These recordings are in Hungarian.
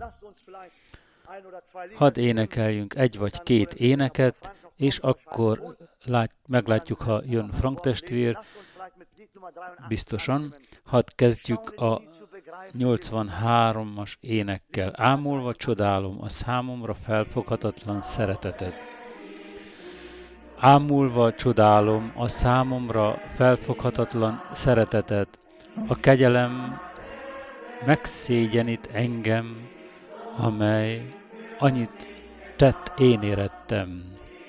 Hadd énekeljünk egy vagy két éneket, és akkor meglátjuk, ha jön Frank testvér, biztosan. Hadd kezdjük a 83-as énekkel. Ámulva csodálom a számomra felfoghatatlan szereteted. Ámulva csodálom a számomra felfoghatatlan szereteted. A kegyelem megszégyenít engem, amely annyit tett, én érettem.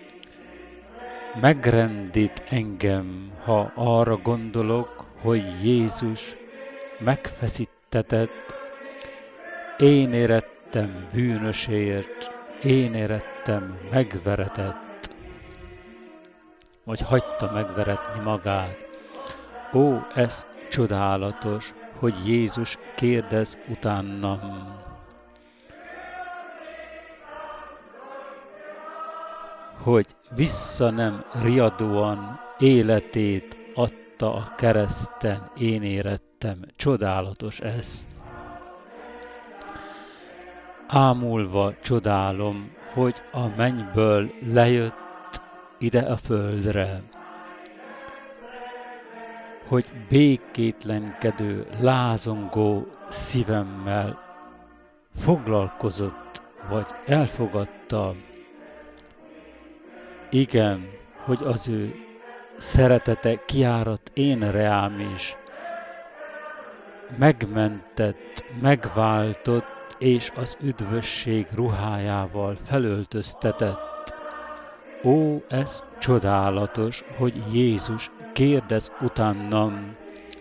Megrendít engem, ha arra gondolok, hogy Jézus megfeszítetett. Én érettem bűnösért, én érettem megveretett, vagy hagyta megveretni magát. Ó, ez csodálatos, hogy Jézus kérdez utánam. Hogy vissza nem riadóan életét adta a kereszten, én érettem. Csodálatos ez. Ámulva csodálom, hogy a mennyből lejött ide a földre, hogy békétlenkedő, lázongó szívemmel foglalkozott, vagy elfogadta. Igen, hogy az ő szeretete kiárat én reám is, megmentett, megváltott, és az üdvösség ruhájával felöltöztetett. Ó, ez csodálatos, hogy Jézus kérdez utánam,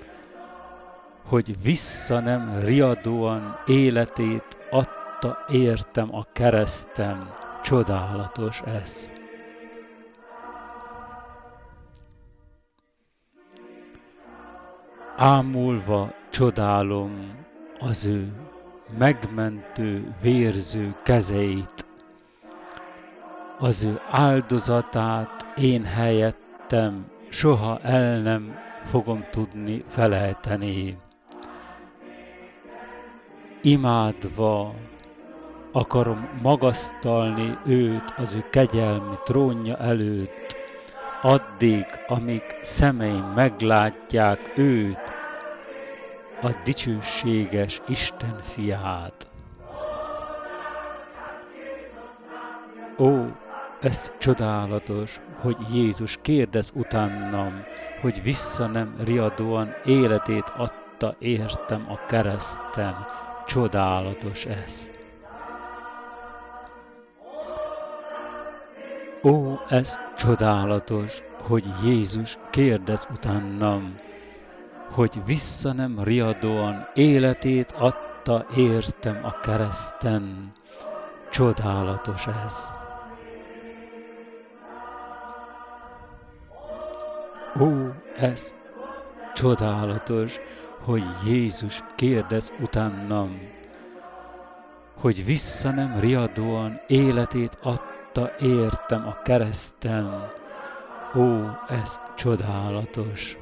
hogy vissza nem riadóan életét adta értem a kereszten. Csodálatos ez. Ámulva csodálom az ő megmentő, vérző kezeit, az ő áldozatát én helyettem soha el nem fogom tudni felejteni. Imádva akarom magasztalni őt az ő kegyelmi trónja előtt, addig, amíg szemeim meglátják őt, a dicsőséges Isten fiát. Ó, ez csodálatos, hogy Jézus kérdez utánam, hogy vissza nem riadóan életét adta értem a kereszten. Csodálatos ez. Ó, ez csodálatos, hogy Jézus kérdez utánam, hogy vissza nem riadóan életét adta értem a kereszten. Csodálatos ez. Ó, ez csodálatos, hogy Jézus kérdez utánam, hogy vissza nem riadóan életét adta értem a kereszten. Ó, ez csodálatos.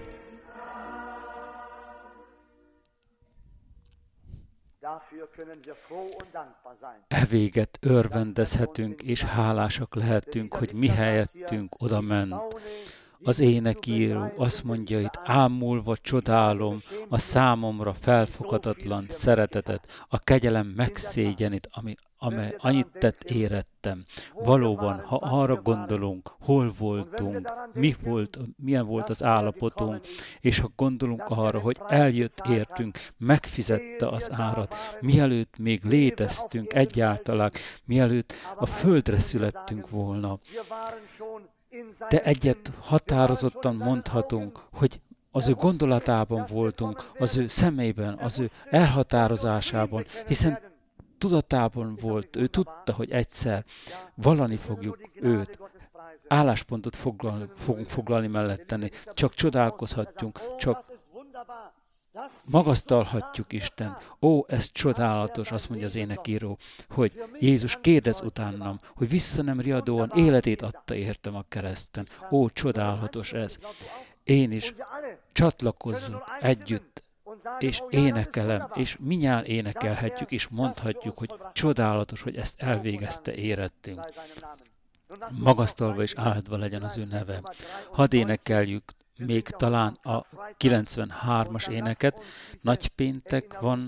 Evéget örvendezhetünk és hálásak lehetünk, hogy mi helyettünk oda ment. Az énekíró azt mondja itt, ámulva csodálom a számomra felfoghatatlan szeretetet, a kegyelem megszégyenít, amely annyit tett érettem. Valóban, ha arra gondolunk, hol voltunk, milyen volt az állapotunk, és ha gondolunk arra, hogy eljött értünk, megfizette az árat, mielőtt még léteztünk egyáltalán, mielőtt a földre születtünk volna. De egyet határozottan mondhatunk, hogy az ő gondolatában voltunk, az ő szemében, az ő elhatározásában, hiszen tudatában volt, ő tudta, hogy egyszer vallani fogjuk őt, álláspontot fogunk foglalni melletteni, csak csodálkozhatjunk, csak magasztalhatjuk Isten. Ó, ez csodálatos, azt mondja az énekíró, hogy Jézus kérdez utánam, hogy vissza nem riadóan életét adta értem a kereszten. Ó, csodálatos ez. Én is csatlakozzunk együtt és énekelem, és mindjárt énekelhetjük, és mondhatjuk, hogy csodálatos, hogy ezt elvégezte érettünk. Magasztalva és áldva legyen az ő neve. Hadd énekeljük még talán a 93-as éneket. Nagypéntek van,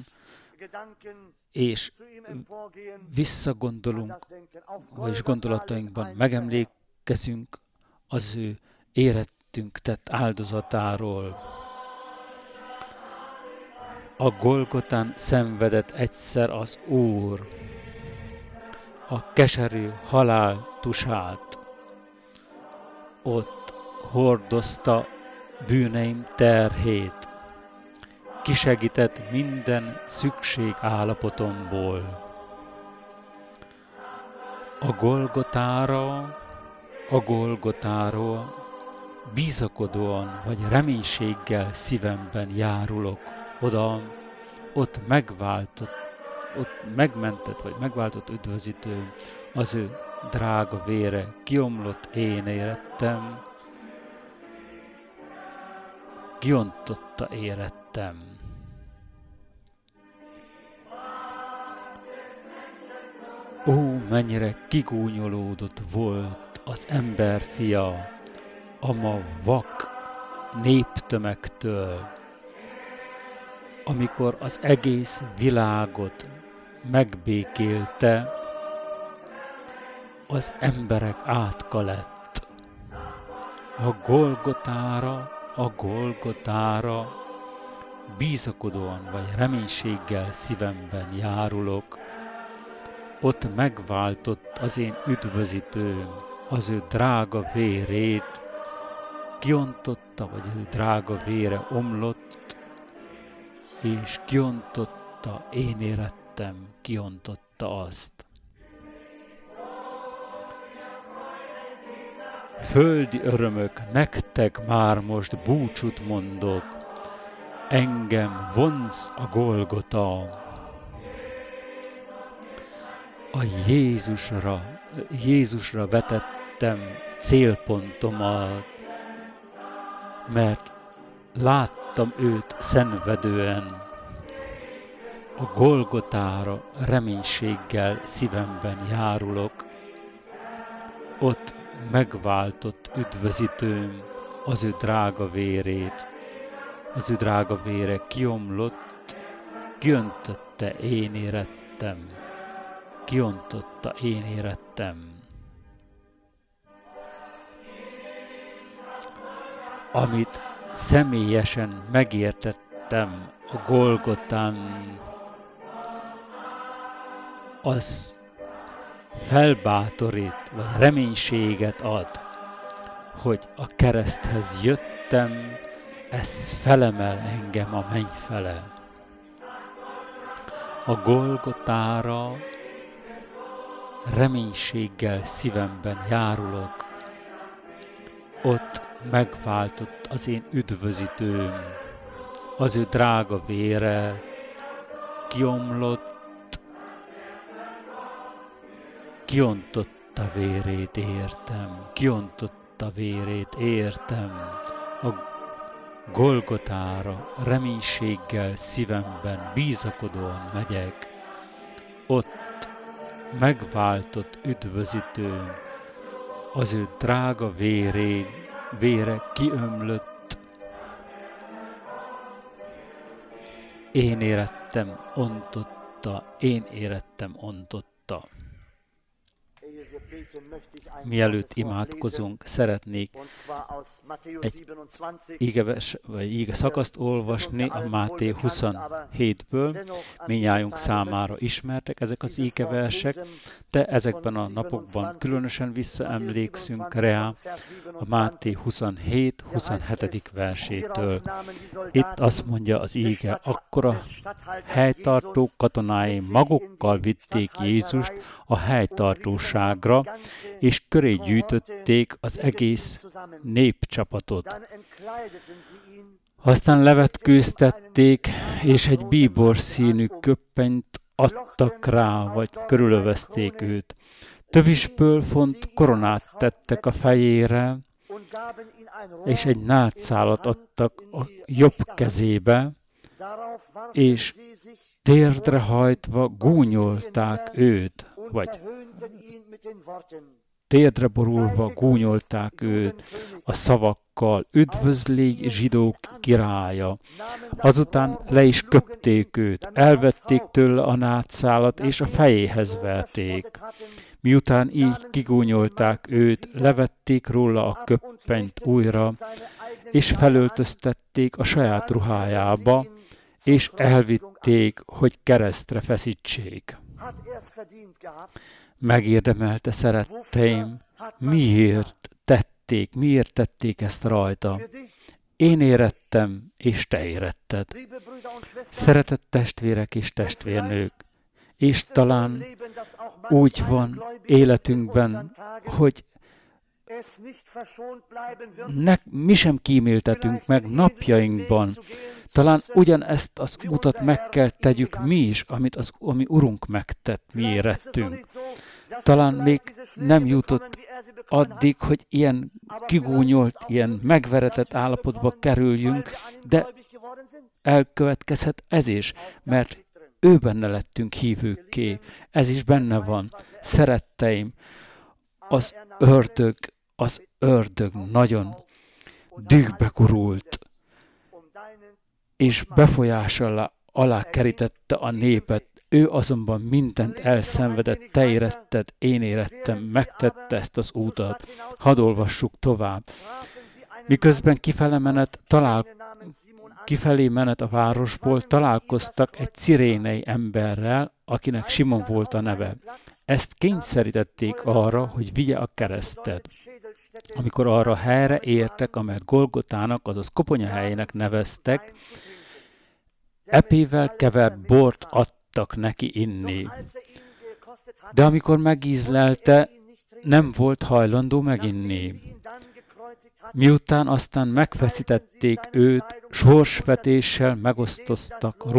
és visszagondolunk, vagyis gondolatainkban megemlékezünk az ő érettünk tett áldozatáról. A Golgotán szenvedett egyszer az Úr, a keserű halál tusát. Ott hordozta bűneim terhét, kisegített minden szükség állapotomból. A Golgotára bizakodóan vagy reménységgel szívemben járulok oda, ott megmentett vagy megváltott üdvözítő, az ő drága vére kiomlott, én érettem, kiontotta érettem. Ó, mennyire kigúnyolódott volt az ember fia a ma vak néptömegtől, amikor az egész világot megbékélte, az emberek átka lett. A Golgotára bízakodóan vagy reménységgel szívemben járulok, ott megváltott az én üdvözítőm, az ő drága vérét, kiontotta, vagy az ő drága vére omlott, és kiontotta, én érettem, kiontotta azt. Földi örömök, nektek már most búcsút mondok, engem vonz a Golgota. A Jézusra vetettem célpontomat, mert láttam őt szenvedően. A Golgotára reménységgel szívemben járulok, ott megváltott üdvözítőm, az ő drága vérét, az ő drága vére kiomlott, kiöntötte, én érettem, kiontotta, én érettem. Amit személyesen megértettem a Golgotán, az felbátorít, vagy reménységet ad, hogy a kereszthez jöttem, ez felemel engem a menny fele. A Golgotára reménységgel szívemben járulok, ott megváltott az én üdvözítőm, az ő drága vére kiomlott, kiontotta vérét értem, a Golgotára reménységgel szívemben bízakodóan megyek, ott megváltott üdvözítőm, az ő drága vére kiömlött, én érettem, ontotta. Mielőtt imádkozunk, szeretnék egy ige szakaszt olvasni a Máté 27-ből. Mindnyájunk számára ismertek ezek az igeversek, de ezekben a napokban különösen visszaemlékszünk rá a Máté 27 versétől. Itt azt mondja az ige, akkor a helytartó katonái magukkal vitték Jézust a helytartóságra, és köré gyűjtötték az egész népcsapatot. Aztán levetkőztették, és egy bíbor színű köppenyt adtak rá, vagy körülövezték őt. Tövisből font koronát tettek a fejére, és egy nátszálat adtak a jobb kezébe, és térdre hajtva gúnyolták őt, vagy térdre borulva gúnyolták őt a szavakkal, üdvözlégy zsidók királya. Azután le is köpték őt, elvették tőle a nátszálat, és a fejéhez verték. Miután így kigúnyolták őt, levették róla a köppenyt újra, és felöltöztették a saját ruhájába, és elvitték, hogy keresztre feszítsék. Megérdemelte, szeretteim, miért tették ezt rajta? Én érettem, és te éretted. Szeretett testvérek és testvérnők, és talán úgy van életünkben, hogy mi sem kíméltetünk meg napjainkban. Talán ugyanezt az utat meg kell tegyük mi is, ami Urunk megtett, mi érettünk. Talán még nem jutott addig, hogy ilyen kigúnyolt, ilyen megveretett állapotba kerüljünk, de elkövetkezhet ez is, mert ő benne lettünk hívőkké. Ez is benne van. Szeretteim, az ördög nagyon dühbe gurult, és befolyása alá kerítette a népet. Ő azonban mindent elszenvedett, te éretted, én érettem, megtette ezt az útat. Hadd olvassuk tovább. Miközben kifelé menet a városból, találkoztak egy cirénei emberrel, akinek Simon volt a neve. Ezt kényszerítették arra, hogy vigye a keresztet. Amikor arra a helyre értek, amelyet Golgotának, azaz koponyahelyének neveztek, epével kevert bort adtak neki inni. De amikor megízlelte, nem volt hajlandó meginni. Miután aztán megfeszítették őt, sorsvetéssel megosztoztak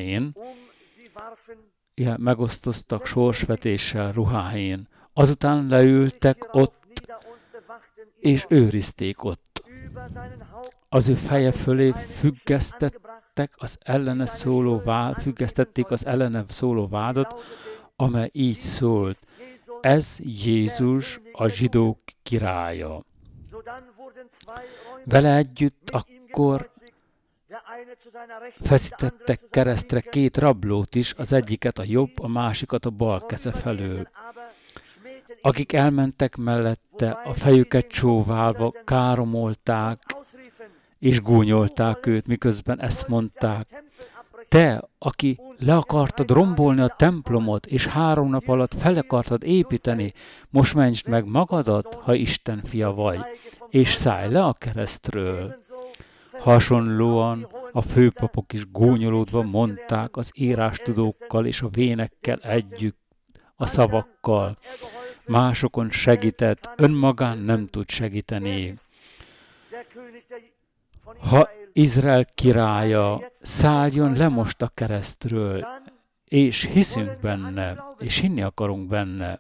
ruháin. Azután leültek ott, és őrizték ott. Az ő feje fölé függesztették az ellene szóló vádat, amely így szólt: ez Jézus, a zsidók királya. Vele együtt akkor feszítettek keresztre két rablót is, az egyiket a jobb, a másikat a bal keze felől. Akik elmentek mellette, a fejüket csóválva káromolták és gúnyolták őt, miközben ezt mondták: te, aki le akartad rombolni a templomot, és 3 nap alatt fel akartad építeni, most mentsd meg magadat, ha Isten fia vagy, és szállj le a keresztről. Hasonlóan a főpapok is gúnyolódva mondták az írástudókkal és a vénekkel együtt a szavakkal. Másokon segített, önmagán nem tud segíteni. Ha Izrael királya, szálljon le most a keresztről, és hiszünk benne, és hinni akarunk benne.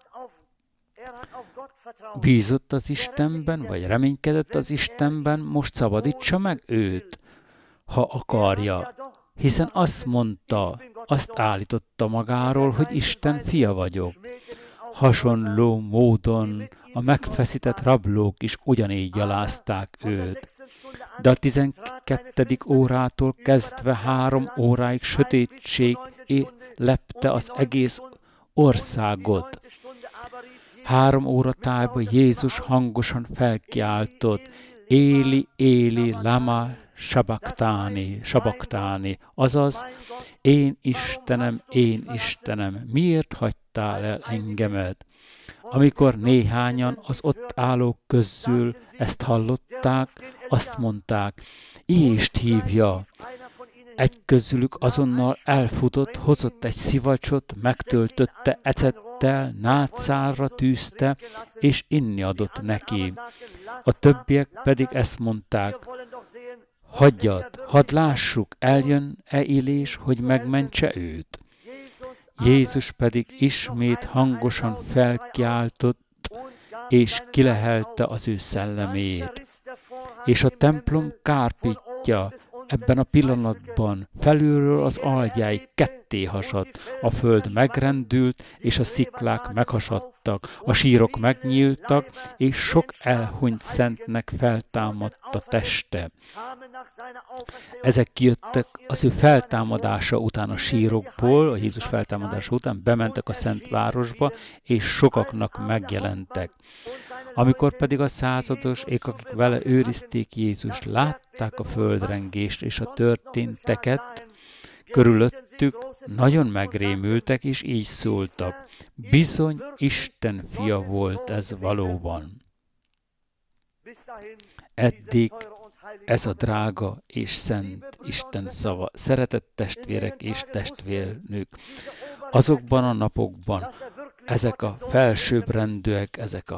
Bízott az Istenben, vagy reménykedett az Istenben, most szabadítsa meg őt, ha akarja. Hiszen azt állította magáról, hogy Isten fia vagyok. Hasonló módon a megfeszített rablók is ugyanígy gyalázták őt. De a 12. órától kezdve 3 óráig sötétség lepte az egész országot. 3 óra tájban Jézus hangosan felkiáltott: Éli, Éli, lama sabachthani, azaz: én Istenem, miért hagytál el engemet? Amikor néhányan az ott állók közül ezt hallották, azt mondták: Jézust hívja. Egy közülük azonnal elfutott, hozott egy szivacsot, megtöltötte ecettel, nátszálra tűzte, és inni adott neki. A többiek pedig ezt mondták: hagyjad, hadd lássuk, eljön-e Illés, hogy megmentse őt. Jézus pedig ismét hangosan felkiáltott, és kilehelte az ő szellemét. És a templom kárpitja ebben a pillanatban felülről az algyáig ketté hasadt, a föld megrendült, és a sziklák meghasadtak, a sírok megnyíltak, és sok elhunyt szentnek feltámadt a teste. Ezek kijöttek az ő feltámadása után a sírokból, a Jézus feltámadása után bementek a Szent Városba, és sokaknak megjelentek. Amikor pedig a századosék, akik vele őrizték Jézust, látták a földrengést és a történteket körülöttük, nagyon megrémültek, és így szóltak: bizony Isten fia volt ez valóban. Eddig ez a drága és szent Isten szava. Szeretett testvérek és testvérnők, azokban a napokban ezek a felsőbbrendűek, ezek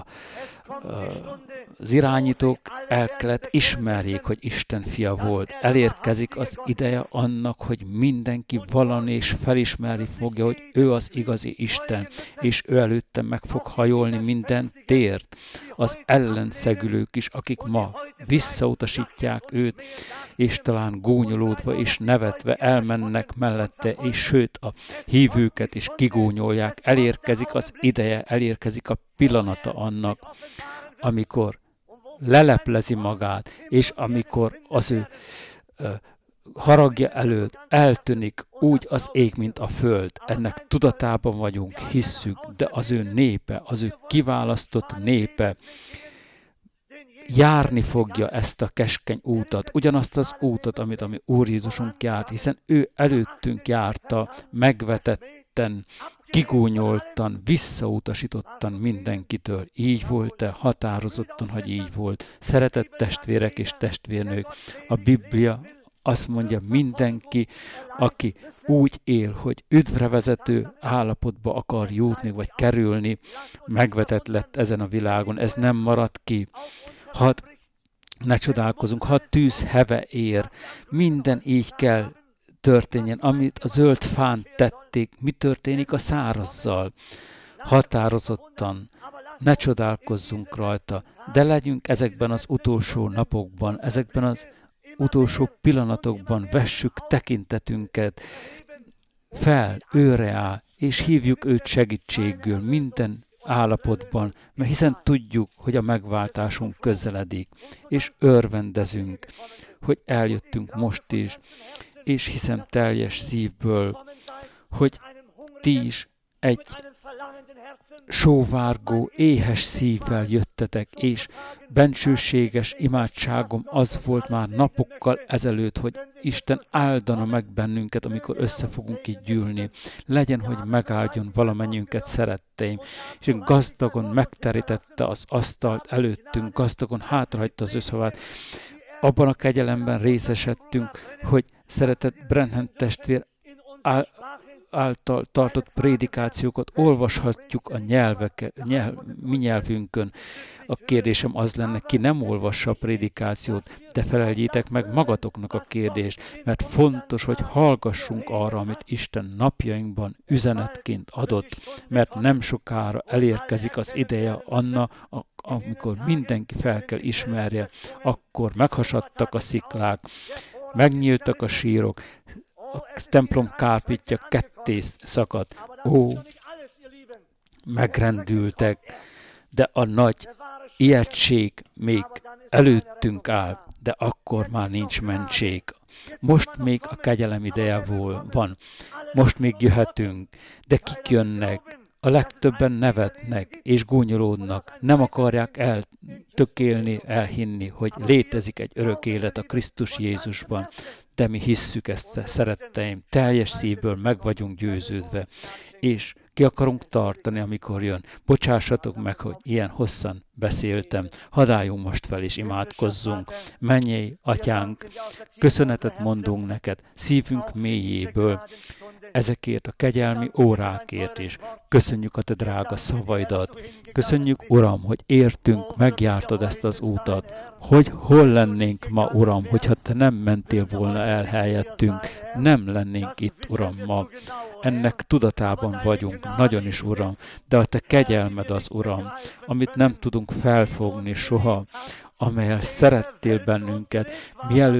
az irányítók el kellett ismerjék, hogy Isten fia volt. Elérkezik az ideje annak, hogy mindenki vallani és felismerni fogja, hogy ő az igazi Isten, és ő előtte meg fog hajolni minden tért. Az ellenszegülők is, akik ma visszautasítják őt, és talán gúnyolódva és nevetve elmennek mellette, és sőt a hívőket is kigúnyolják. Elérkezik az ideje, elérkezik a pillanata annak, amikor leleplezi magát, és amikor az ő haragja előtt eltűnik úgy az ég, mint a föld. Ennek tudatában vagyunk, hisszük, de az ő népe, az ő kiválasztott népe járni fogja ezt a keskeny útat, ugyanazt az útat, amit a mi Úr Jézusunk járt, hiszen ő előttünk járta, megvetetten, kigúnyoltan, visszautasítottan mindenkitől. Így volt-e? Határozottan, hogy így volt. Szeretett testvérek és testvérnők, a Biblia azt mondja, mindenki, aki úgy él, hogy üdvre vezető állapotba akar jutni, vagy kerülni, megvetett lett ezen a világon. Ez nem marad ki. Hadd ne csodálkozunk, ha tűz heve ér, minden így kell történjen, amit a zöld fán tették, mi történik a szárazzal. Határozottan, ne csodálkozzunk rajta, de legyünk ezekben az utolsó napokban, ezekben az utolsó pillanatokban, vessük tekintetünket fel, őre áll, és hívjuk őt segítségül minden állapotban, mert hiszen tudjuk, hogy a megváltásunk közeledik, és örvendezünk, hogy eljöttünk most is, és hiszem teljes szívből, hogy ti is egy sóvárgó, éhes szívvel jöttetek, és bensőséges imádságom az volt már napokkal ezelőtt, hogy Isten áldana meg bennünket, amikor össze fogunk így gyűlni. Legyen, hogy megáldjon valamennyünket, szeretteim, és gazdagon megterítette az asztalt előttünk, gazdagon hátrahagyta az ő szavát. Abban a kegyelemben részesedtünk, hogy szeretett Branham testvér által tartott prédikációkat olvashatjuk a mi nyelvünkön. A kérdésem az lenne, ki nem olvassa a prédikációt, de feleljétek meg magatoknak a kérdést, mert fontos, hogy hallgassunk arra, amit Isten napjainkban üzenetként adott, mert nem sokára elérkezik az ideje annak, amikor mindenki fel kell ismerje, akkor meghasadtak a sziklák, megnyíltak a sírok, a templom kárpitja ketté szakadt. Ó, megrendültek, de a nagy ijegység még előttünk áll, de akkor már nincs mentség. Most még a kegyelem ideje van, most még jöhetünk, de kik jönnek? A legtöbben nevetnek és gúnyolódnak, nem akarják eltökélni, elhinni, hogy létezik egy örök élet a Krisztus Jézusban. De mi hisszük ezt, szeretteim, teljes szívből meg vagyunk győződve, és ki akarunk tartani, amikor jön. Bocsássatok meg, hogy ilyen hosszan beszéltem. Hadd álljunk most fel és imádkozzunk. Mennyei Atyánk, köszönetet mondunk neked szívünk mélyéből, ezekért a kegyelmi órákért is. Köszönjük a te drága szavaidat. Köszönjük, Uram, hogy értünk, megjártad ezt az útat. Hogy hol lennénk ma, Uram, hogyha te nem mentél volna el helyettünk, nem lennénk itt, Uram, ma. Ennek tudatában vagyunk, nagyon is, Uram, de a te kegyelmed az, Uram, amit nem tudunk felfogni soha, amelyel szerettél bennünket, mielőtt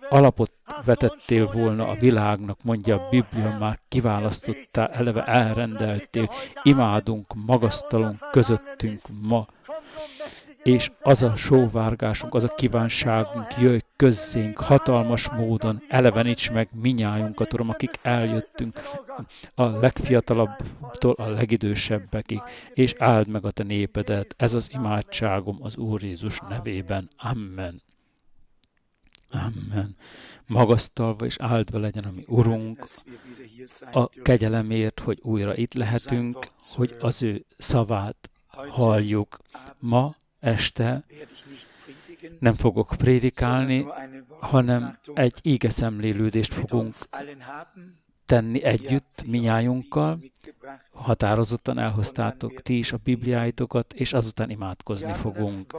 alapot vetettél volna a világnak, mondja a Biblia, már kiválasztottál, eleve elrendeltél, imádunk, magasztalunk közöttünk ma. És az a sóvárgásunk, az a kívánságunk, jöjj közzénk hatalmas módon, eleveníts meg minnyájunkat, Uram, akik eljöttünk a legfiatalabbtól a legidősebbekig, és áld meg a te népedet. Ez az imádságom az Úr Jézus nevében. Amen. Amen. Magasztalva és áldva legyen a mi Urunk a kegyelemért, hogy újra itt lehetünk, hogy az ő szavát halljuk. Ma este nem fogok prédikálni, hanem egy ígeszemlélődést fogunk tenni együtt minnyájunkkal. Határozottan elhoztátok ti is a Bibliáitokat, és azután imádkozni fogunk.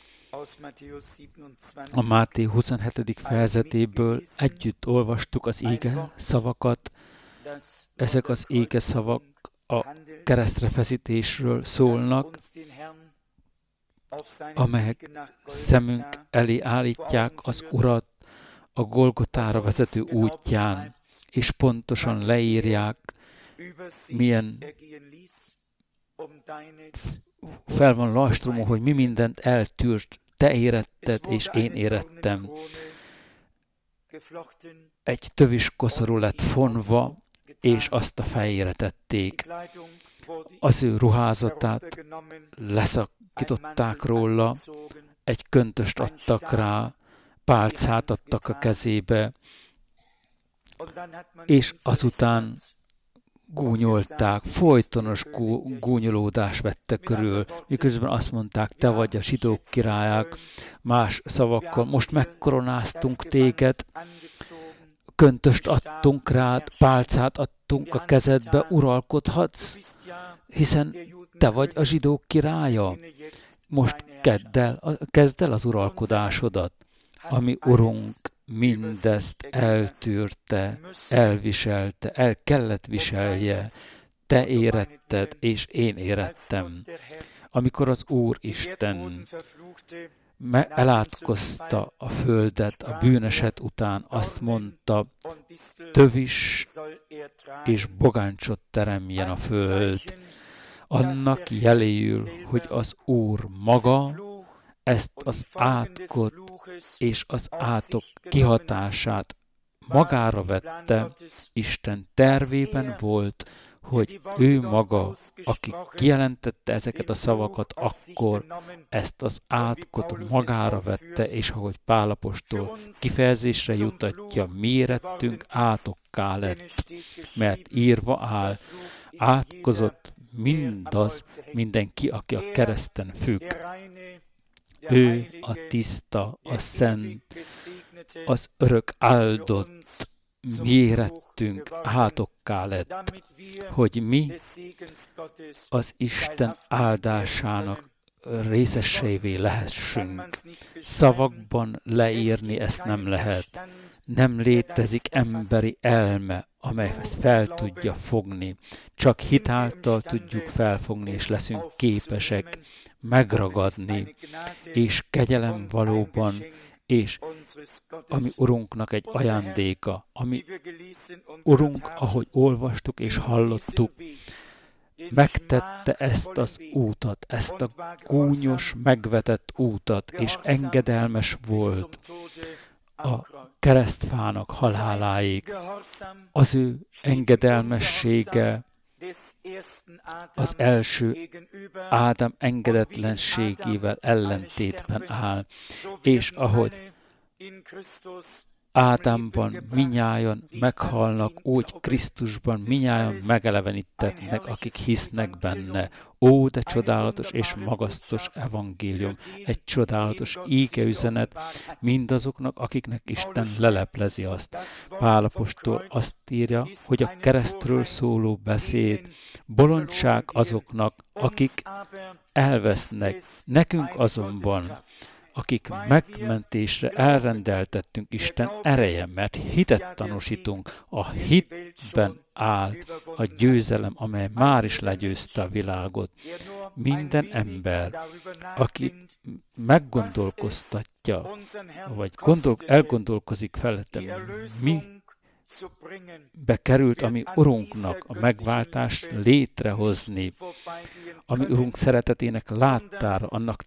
A Máté 27. fejezetéből együtt olvastuk az íge szavakat. Ezek az íge szavak a keresztre feszítésről szólnak, amelyek szemünk elé állítják az Urat a Golgotára vezető útján, és pontosan leírják, milyen fel van lastromó, hogy mi mindent eltűrt, te éretted, és én érettem. Egy tövis koszorú lett fonva, és azt a fejére tették. Az ő ruházatát leszakították róla, egy köntöst adtak rá, pálcát adtak a kezébe, és azután gúnyolták, folytonos gúnyolódás vette körül, miközben azt mondták, te vagy a zsidók királyák, más szavakkal, most megkoronáztunk téged, köntöst adtunk rád, pálcát adtunk a kezedbe, uralkodhatsz, hiszen te vagy a zsidók királya. Most kezd el az uralkodásodat. Ami Urunk mindezt eltűrte, elviselte, el kellett viselje. Te éretted, és én érettem. Amikor az Úr Isten elátkozta a földet a bűneset után, azt mondta, tövis és bogáncsot teremjen a föld. Annak jeléül, hogy az Úr maga ezt az átkot és az átok kihatását magára vette, Isten tervében volt, hogy ő maga, aki kijelentette ezeket a szavakat, akkor ezt az átkot magára vette, és ahogy Pál apostol kifejezésre jutatja, mi érettünk átokká lett, mert írva áll, átkozott mindaz, mindenki, aki a kereszten függ. Ő a tiszta, a szent, az örök áldott, mi érettünk átokká lett, hogy mi az Isten áldásának részesévé lehessünk. Szavakban leírni ezt nem lehet. Nem létezik emberi elme, amely ezt fel tudja fogni. Csak hitáltal tudjuk felfogni, és leszünk képesek megragadni, és kegyelem valóban, és ami Urunknak egy ajándéka, ami Urunk, ahogy olvastuk és hallottuk, megtette ezt az útat, ezt a gúnyos, megvetett útat, és engedelmes volt a keresztfának haláláig. Az ő engedelmessége az első Ádám engedetlenségével ellentétben áll, és ahogy Ádámban minnyájan meghalnak, úgy Krisztusban minnyájan megelevenítetnek, akik hisznek benne. Ó, de csodálatos és magasztos evangélium, egy csodálatos ígeüzenet mindazoknak, akiknek Isten leleplezi azt. Pál apostol azt írja, hogy a keresztről szóló beszéd bolondság azoknak, akik elvesznek, nekünk azonban, akik megmentésre elrendeltettünk Isten ereje, mert hitet tanúsítunk, a hitben áll a győzelem, amely már is legyőzte a világot. Minden ember, aki meggondolkoztatja, látja, vagy elgondolkozik felettem, mi bekerült a mi Urunknak a megváltást létrehozni, a mi Urunk szeretetének láttára, annak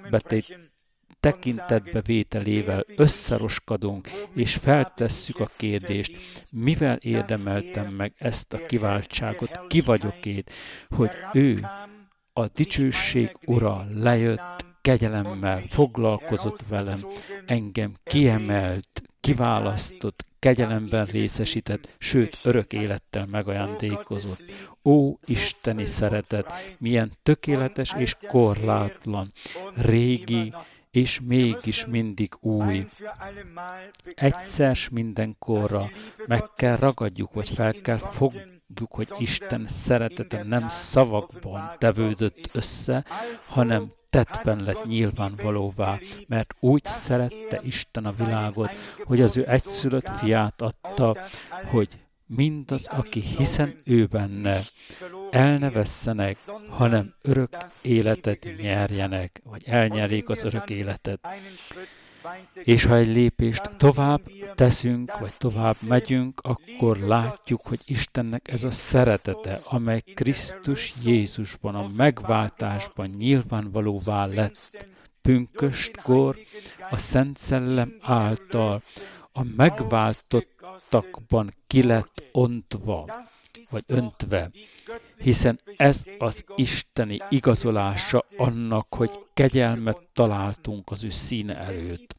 tekintetbevételével összeroskadunk, és feltesszük a kérdést, mivel érdemeltem meg ezt a kiváltságot, ki vagyok én, hogy ő, a dicsőség Ura lejött, kegyelemmel foglalkozott velem, engem kiemelt, kiválasztott, kegyelemben részesített, sőt, örök élettel megajándékozott. Ó, isteni szeretet, milyen tökéletes és korlátlan, régi, és mégis mindig új. Egyszer mindenkorra meg kell ragadjuk, vagy fel kell fogjuk, hogy Isten szeretete nem szavakban tevődött össze, hanem tettben lett nyilvánvalóvá, mert úgy szerette Isten a világot, hogy az ő egyszülött fiát adta, hogy mindaz, aki hiszen ő benne, el ne vesszenek, hanem örök életet nyerjenek, vagy elnyerjék az örök életet. És ha egy lépést tovább teszünk, vagy tovább megyünk, akkor látjuk, hogy Istennek ez a szeretete, amely Krisztus Jézusban, a megváltásban nyilvánvalóvá lett pünköstkor, a Szent Szellem által a megváltottakban ki lett ontva, vagy öntve, hiszen ez az isteni igazolása annak, hogy kegyelmet találtunk az ő színe előtt.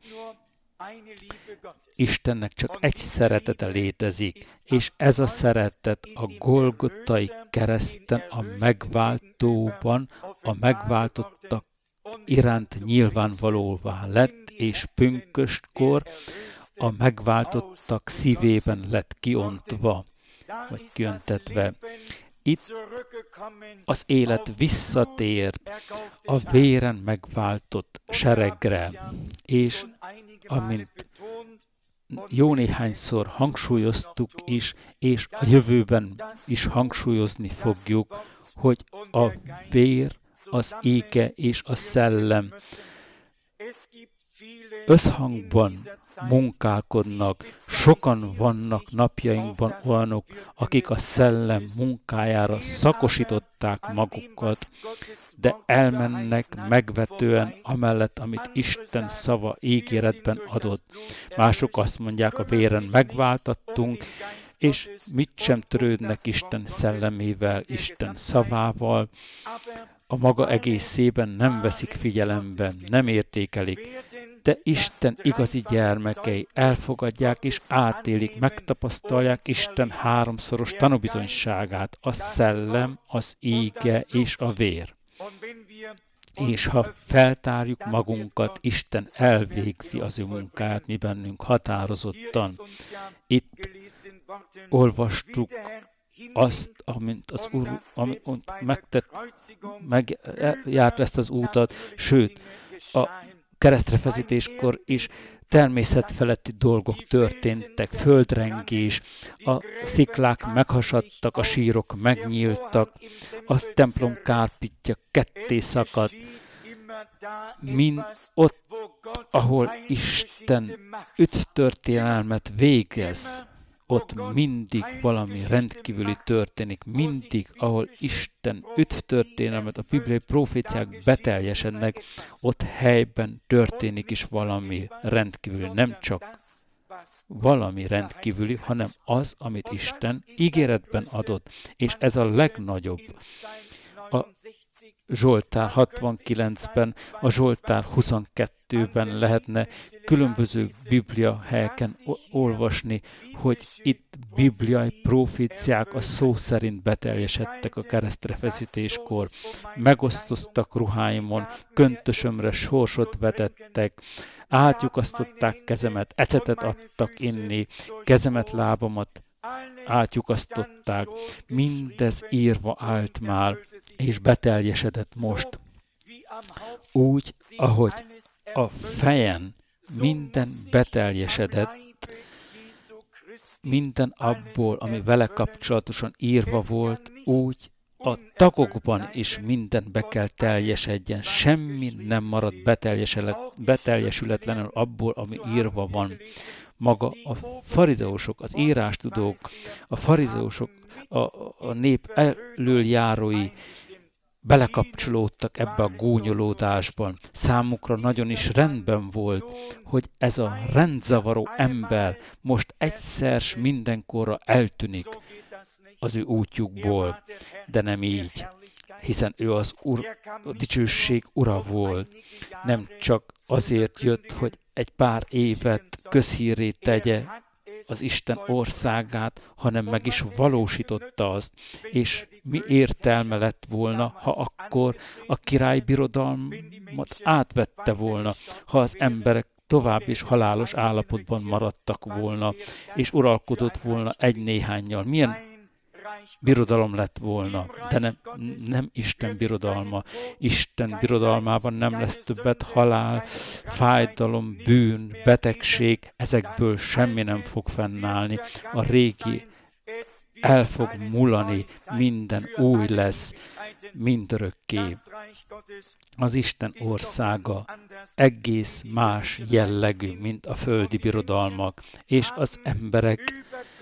Istennek csak egy szeretete létezik, és ez a szeretet a Golgotai kereszten, a megváltóban, a megváltottak iránt nyilvánvalóvá lett, és pünköstkor a megváltottak szívében lett kiontva, vagy kiöntetve. Itt az élet visszatért a véren megváltott seregre, és amint jó néhányszor hangsúlyoztuk is, és a jövőben is hangsúlyozni fogjuk, hogy a vér, az ége és a szellem összhangban munkálkodnak. Sokan vannak napjainkban olyanok, akik a szellem munkájára szakosították magukat, de elmennek megvetően amellett, amit Isten szava ígéretben adott. Mások azt mondják, a véren megváltattunk, és mit sem törődnek Isten szellemével, Isten szavával, a maga egészében nem veszik figyelembe, nem értékelik, de Isten igazi gyermekei elfogadják és átélik, megtapasztalják Isten háromszoros tanúbizonyságát, a szellem, az íge és a vér. És ha feltárjuk magunkat, Isten elvégzi az ő munkáját mi bennünk határozottan. Itt olvastuk azt, amint az Úr megjárt ezt az útat, sőt, a keresztrefeszítéskor is természetfeletti dolgok történtek, földrengés, a sziklák meghasadtak, a sírok megnyíltak, a templom kárpitja ketté szakadt, mind ott, ahol Isten üdvtörténelmet végez, ott mindig valami rendkívüli történik, mindig, ahol Isten üdvtörténelmet, a bibliai proféciák beteljesednek, ott helyben történik is valami rendkívüli, nem csak valami rendkívüli, hanem az, amit Isten ígéretben adott, és ez a legnagyobb. A Zsoltár 69-ben, a Zsoltár 22-ben lehetne különböző biblia helyeken olvasni, hogy itt bibliai proféciák a szó szerint beteljesedtek a keresztrefeszítéskor. Megosztoztak ruháimon, köntösömre sorsot vetettek, átlyukasztották kezemet, ecetet adtak inni, kezemet, lábamat átlyukasztották. Mindez írva állt már, és beteljesedett most. Úgy, ahogy a fejen minden beteljesedett, minden abból, ami vele kapcsolatosan írva volt, úgy a tagokban is minden be kell teljesedjen, semmi nem marad beteljesületlenül abból, ami írva van. Maga a farizeusok, az írástudók, a farizeusok, a nép elöljárói belekapcsolódtak ebbe a gúnyolódásban. Számukra nagyon is rendben volt, hogy ez a rendzavaró ember most egyszer s mindenkorra eltűnik az ő útjukból, de nem így, hiszen ő a dicsőség ura volt. Nem csak azért jött, hogy egy pár évet közhírré tegye az Isten országát, hanem meg is valósította azt. És mi értelme lett volna, ha akkor a király birodalmat átvette volna, ha az emberek tovább is halálos állapotban maradtak volna, és uralkodott volna egy-néhánnyal. Milyen birodalom lett volna, de nem Isten birodalma. Isten birodalmában nem lesz többet halál, fájdalom, bűn, betegség, ezekből semmi nem fog fennállni. A régi el fog múlani, minden új lesz, mindörökké. Az Isten országa egész más jellegű, mint a földi birodalmak, és az emberek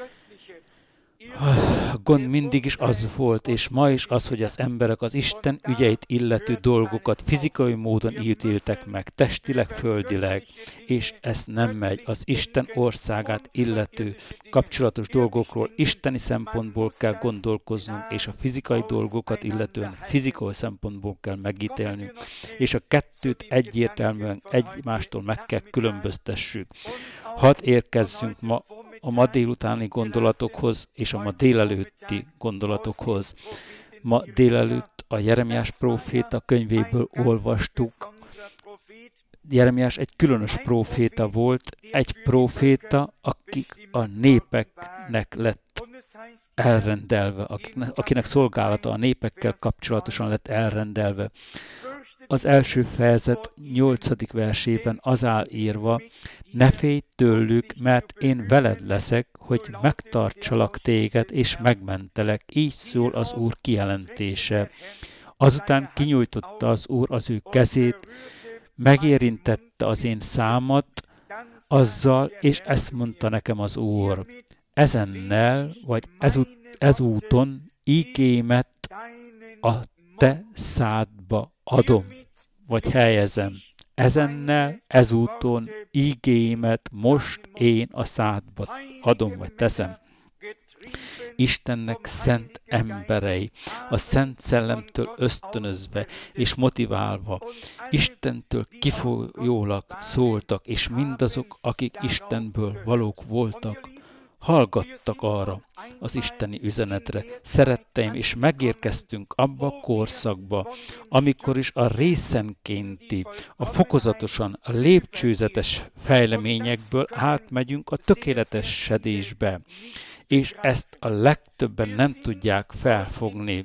a gond mindig is az volt, és ma is az, hogy az emberek az Isten ügyeit illető dolgokat fizikai módon ítéltek meg, testileg, földileg, és ez nem megy. Az Isten országát illető kapcsolatos dolgokról isteni szempontból kell gondolkoznunk, és a fizikai dolgokat illetően fizikai szempontból kell megítélnünk, és a kettőt egyértelműen egymástól meg kell különböztessük. Hadd érkezzünk a ma délutáni gondolatokhoz és a ma délelőtti gondolatokhoz. Ma délelőtt a Jeremiás próféta könyvéből olvastuk. Jeremiás egy különös próféta volt, egy próféta, akik a népeknek lett elrendelve, akinek szolgálata a népekkel kapcsolatosan lett elrendelve. Az első fejezet 8. versében az áll írva: ne félj tőlük, mert én veled leszek, hogy megtartsalak téged, és megmentelek. Így szól az Úr kijelentése. Azután kinyújtotta az Úr az ő kezét, megérintette az én számat azzal, és ezt mondta nekem az Úr: ezennel, vagy ezúton ígémet a te szádba adom, vagy helyezem. Ezennel, ezúton ígémet most én a szádba adom, vagy teszem. Istennek szent emberei, a Szent Szellemtől ösztönözve és motiválva, Istentől kifolyólag szóltak, és mindazok, akik Istenből valók voltak, hallgattak arra az isteni üzenetre. Szeretteim, és megérkeztünk abba a korszakba, amikor is a részenkénti, a fokozatosan, a lépcsőzetes fejleményekből átmegyünk a tökéletesedésbe, és ezt a legtöbben nem tudják felfogni.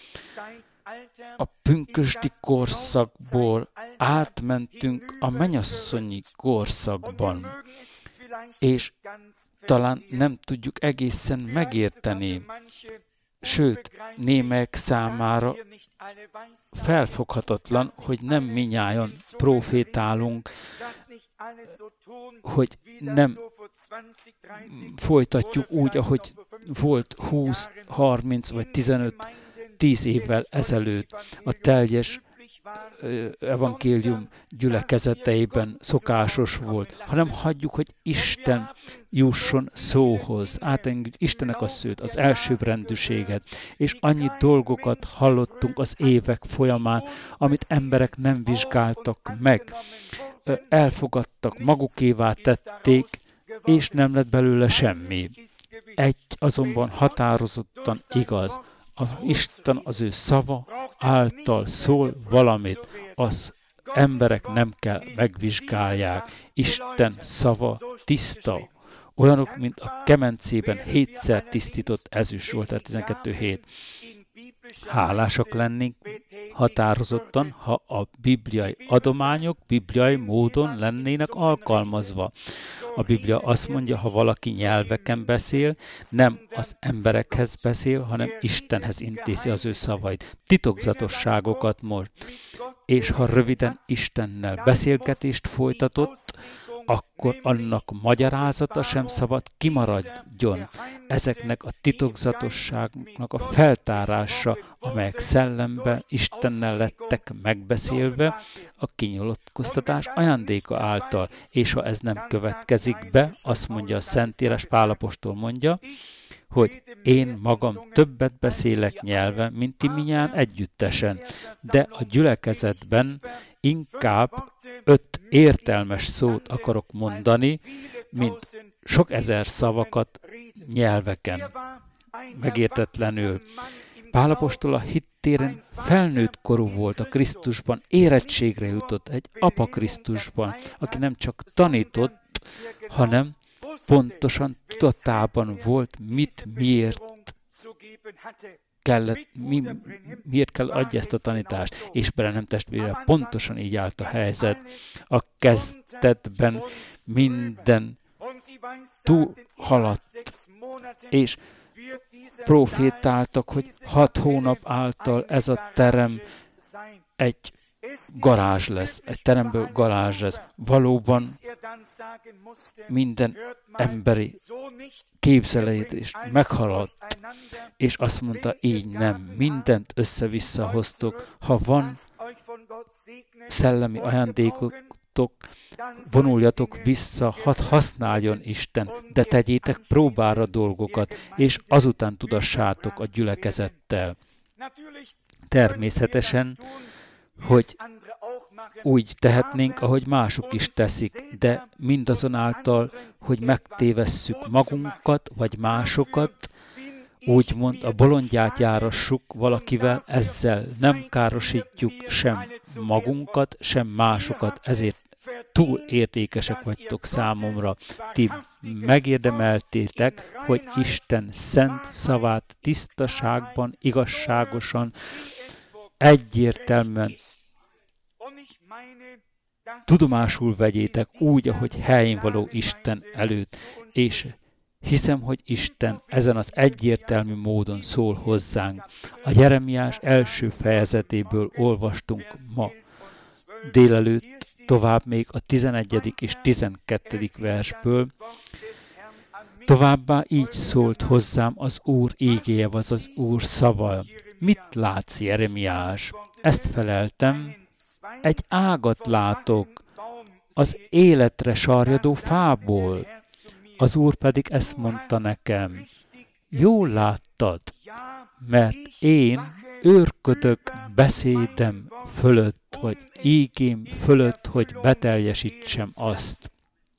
A pünkösdi korszakból átmentünk a mennyasszonyi korszakban, és talán nem tudjuk egészen megérteni, sőt, némelyek számára felfoghatatlan, hogy nem minnyájan profétálunk, hogy nem folytatjuk úgy, ahogy volt 20, 30 vagy 15-10 évvel ezelőtt a teljes evangélium gyülekezeteiben szokásos volt, hanem hagyjuk, hogy Isten jusson szóhoz, átengedjük Istennek a szőt, az elsőbbrendűséget, és annyi dolgokat hallottunk az évek folyamán, amit emberek nem vizsgáltak meg, elfogadtak, magukévá tették, és nem lett belőle semmi. Egy azonban határozottan igaz, Isten az ő szava által szól valamit, az emberek nem kell megvizsgálják. Isten szava tiszta, olyanok, mint a kemencében 7-szer tisztított ezüst volt, tehát 12 hét. Hálásak lennénk, határozottan, ha a bibliai adományok bibliai módon lennének alkalmazva. A Biblia azt mondja, ha valaki nyelveken beszél, nem az emberekhez beszél, hanem Istenhez intézi az ő szavait. Titokzatosságokat mond. És ha röviden Istennel beszélgetést folytatott, akkor annak magyarázata sem szabad kimaradjon. Ezeknek a titokzatosságnak a feltárása, amelyek szellemben Istennel lettek megbeszélve, a kinyilatkoztatás ajándéka által. És ha ez nem következik be, azt mondja a Szentírás, Pál apostol mondja, hogy én magam többet beszélek nyelven, mint ti minnyájan együttesen, de a gyülekezetben inkább 5 értelmes szót akarok mondani, mint sok ezer szavakat nyelveken, megértetlenül. Pál apostol a hittéren felnőtt korú volt a Krisztusban, érettségre jutott egy apa Krisztusban, aki nem csak tanított, hanem pontosan tudatában volt, miért kell adja ezt a tanítást. És nem testvére, pontosan így állt a helyzet. A kezdetben minden túlhaladt, és profétáltak, hogy 6 hónap által ez a terem egy garázs lesz, egy teremből garázs lesz. Valóban minden emberi képzelet is meghaladt, és azt mondta, így nem, mindent össze-vissza hoztok. Ha van szellemi ajándékotok, vonuljatok vissza, hadd használjon Isten, de tegyétek próbára dolgokat, és azután tudassátok a gyülekezettel. Természetesen, hogy úgy tehetnénk, ahogy mások is teszik, de mindazonáltal, hogy megtévesszük magunkat, vagy másokat, úgymond a bolondját járassuk valakivel, ezzel nem károsítjuk sem magunkat, sem másokat, ezért túl értékesek vagytok számomra. Ti megérdemeltétek, hogy Isten szent szavát tisztaságban, igazságosan, egyértelműen tudomásul vegyétek úgy, ahogy helyén való Isten előtt, és hiszem, hogy Isten ezen az egyértelmű módon szól hozzánk. A Jeremiás első fejezetéből olvastunk ma délelőtt, tovább még a 11. és 12. versből. Továbbá így szólt hozzám az Úr ígéje, az Úr szava. Mit látsz, Jeremiás? Ezt feleltem, egy ágat látok az életre sarjadó fából. Az Úr pedig ezt mondta nekem, jól láttad, mert én őrködök beszédem fölött, vagy ígém fölött, hogy beteljesítsem azt.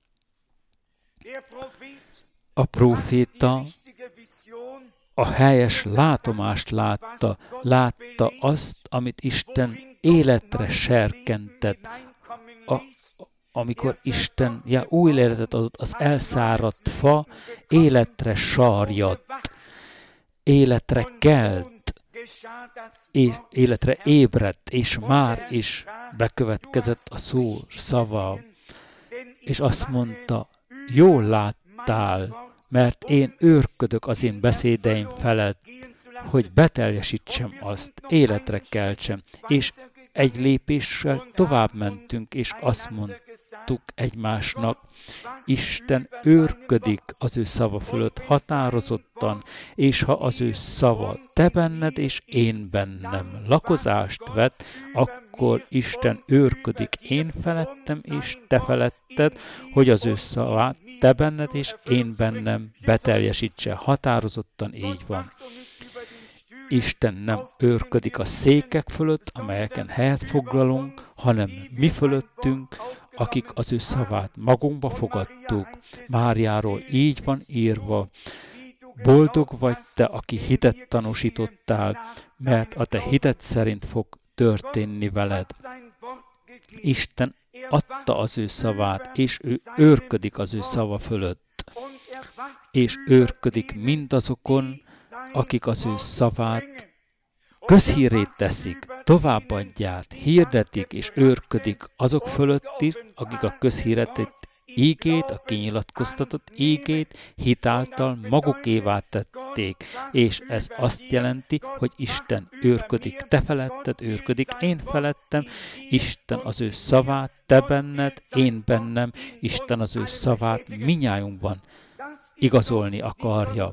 A próféta a helyes látomást látta azt, amit Isten életre serkentett, amikor Isten új életet adott, az elszáradt fa életre sarjadt, életre kelt, és életre ébredt, és már is bekövetkezett a szó szava, és azt mondta, jól láttál, mert én őrködök az én beszédeim felett, hogy beteljesítsem azt, életre keltsem, és egy lépéssel tovább mentünk, és azt mondtuk egymásnak, Isten őrködik az ő szava fölött határozottan, és ha az ő szava te benned és én bennem lakozást vet, akkor Isten őrködik én felettem és te feletted, hogy az ő szavát te benned és én bennem beteljesítse. Határozottan így van. Isten nem őrködik a székek fölött, amelyeken helyet foglalunk, hanem mi fölöttünk, akik az ő szavát magunkba fogadtuk. Máriáról így van írva, boldog vagy te, aki hitet tanúsítottál, mert a te hited szerint fog történni veled. Isten adta az ő szavát, és ő őrködik az ő szava fölött, és őrködik mindazokon, akik az ő szavát közhírét teszik. továbbadját, hirdetik és őrködik azok fölött is, akik a közhirdetett ígét, a kinyilatkoztatott ígét hitáltal magukévá tették, és ez azt jelenti, hogy Isten őrködik te feletted, őrködik én felettem, Isten az ő szavát, te benned, én bennem, Isten az ő szavát minnyájunkban igazolni akarja.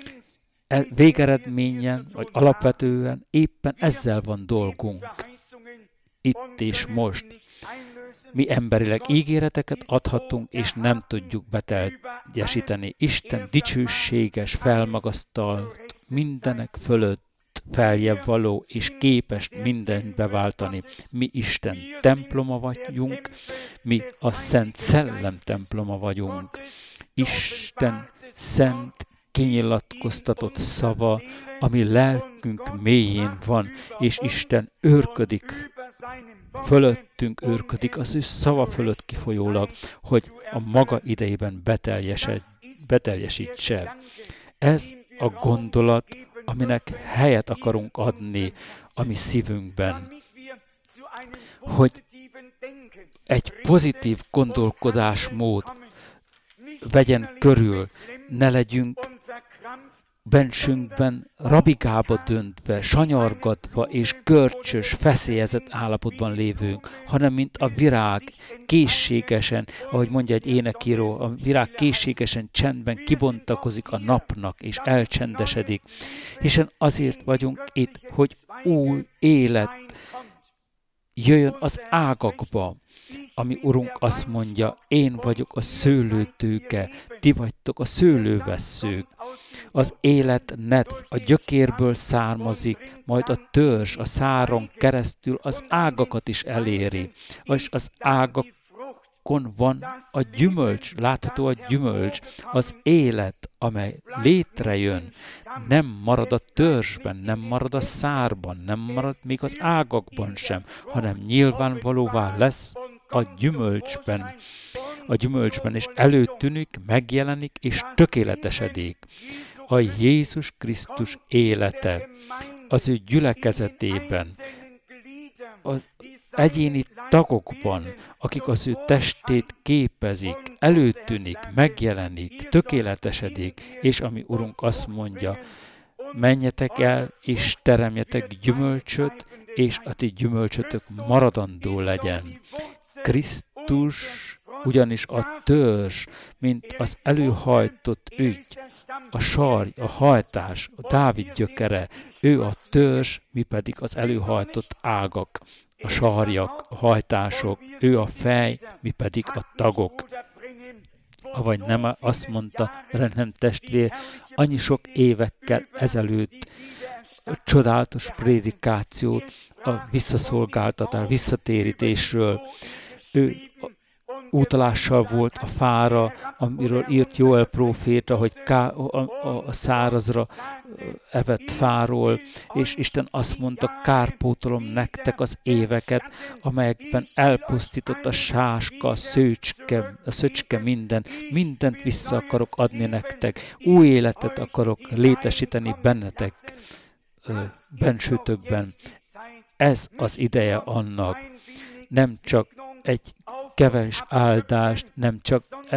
Végeredményen, vagy alapvetően éppen ezzel van dolgunk. Itt és most. Mi emberileg ígéreteket adhatunk, és nem tudjuk beteljesíteni. Isten dicsőséges, felmagasztalt, mindenek fölött feljebb való, és képes mindent beváltani. Mi Isten temploma vagyunk, mi a Szent Szellem temploma vagyunk. Isten szent, kinyilatkoztatott szava, ami lelkünk mélyén van, és Isten őrködik fölöttünk, őrködik az ő szava fölött kifolyólag, hogy a maga idejében beteljesítse. Ez a gondolat, aminek helyet akarunk adni a mi szívünkben, hogy egy pozitív gondolkodásmód vegyen körül, ne legyünk bensünkben rabigába döntve, sanyargatva és görcsös, feszélyezett állapotban lévőnk, hanem mint a virág készségesen, ahogy mondja egy énekíró, a virág készségesen csendben kibontakozik a napnak és elcsendesedik. Hiszen azért vagyunk itt, hogy új élet jöjjön az ágakba. Ami Urunk azt mondja, én vagyok a szőlőtőke, ti vagytok a szőlővesszők. Az élet a gyökérből származik, majd a törzs a száron keresztül az ágakat is eléri. És az ágakon van a gyümölcs, látható a gyümölcs, az élet, amely létrejön, nem marad a törzsben, nem marad a szárban, nem marad még az ágakban sem, hanem nyilvánvalóvá lesz a gyümölcsben, és előtűnik, megjelenik, és tökéletesedik. A Jézus Krisztus élete az ő gyülekezetében, az egyéni tagokban, akik az ő testét képezik, előtűnik, megjelenik, tökéletesedik, és ami Urunk azt mondja, menjetek el, és teremjetek gyümölcsöt, és a ti gyümölcsötök maradandó legyen. Krisztus ugyanis a törzs, mint az előhajtott ügy, a sarj, a hajtás, a Dávid gyökere, ő a törzs, mi pedig az előhajtott ágak, a sarjak, a hajtások, ő a fej, mi pedig a tagok. Avagy nem azt mondta Branham testvér, annyi sok évekkel ezelőtt csodálatos prédikációt a visszaszolgáltatás, visszatérítésről. Ő utalással volt a fára, amiről írt Jóel próféta, hogy a szárazra evett fáról, és Isten azt mondta, kárpótolom nektek az éveket, amelyekben elpusztított a sáska, a szöcske mindent vissza akarok adni nektek, új életet akarok létesíteni bennetek, bensőtökben. Ez az ideje annak, nem csak egy keves áldást, nem csak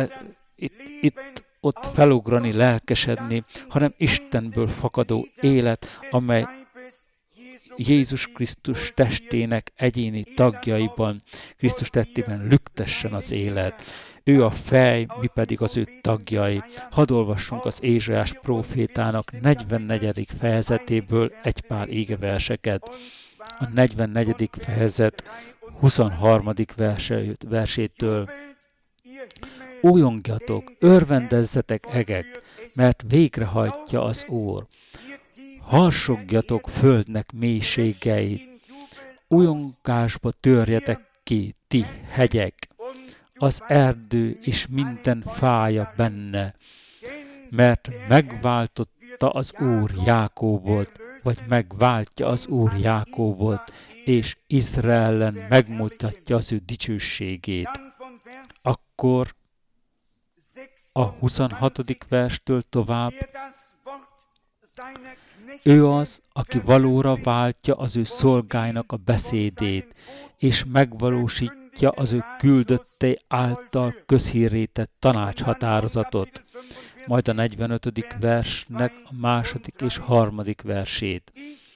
ott felugrani, lelkesedni, hanem Istenből fakadó élet, amely Jézus Krisztus testének egyéni tagjaiban, Krisztus tettében lüktessen az élet. Ő a fej, mi pedig az ő tagjai. Hadd olvassunk az Ézsaiás prófétának 44. fejezetéből egy pár égeverseket. A 44. fejezet 23. versétől. Újongjatok, örvendezzetek egek, mert végrehajtja az Úr. Harsogjatok földnek mélységeit, újongásba törjetek ki, ti hegyek, az erdő és minden fája benne, mert megváltotta az Úr Jákóbot, vagy megváltja az Úr Jákóbot, és Izraelen megmutatja az ő dicsőségét. Akkor a 26. verstől tovább, Ő az, aki valóra váltja az ő szolgáinak a beszédét, és megvalósítja az ő küldöttei által közhírré tett tanácshatározatot. Majd a 45. versnek a 2. és 3. versét.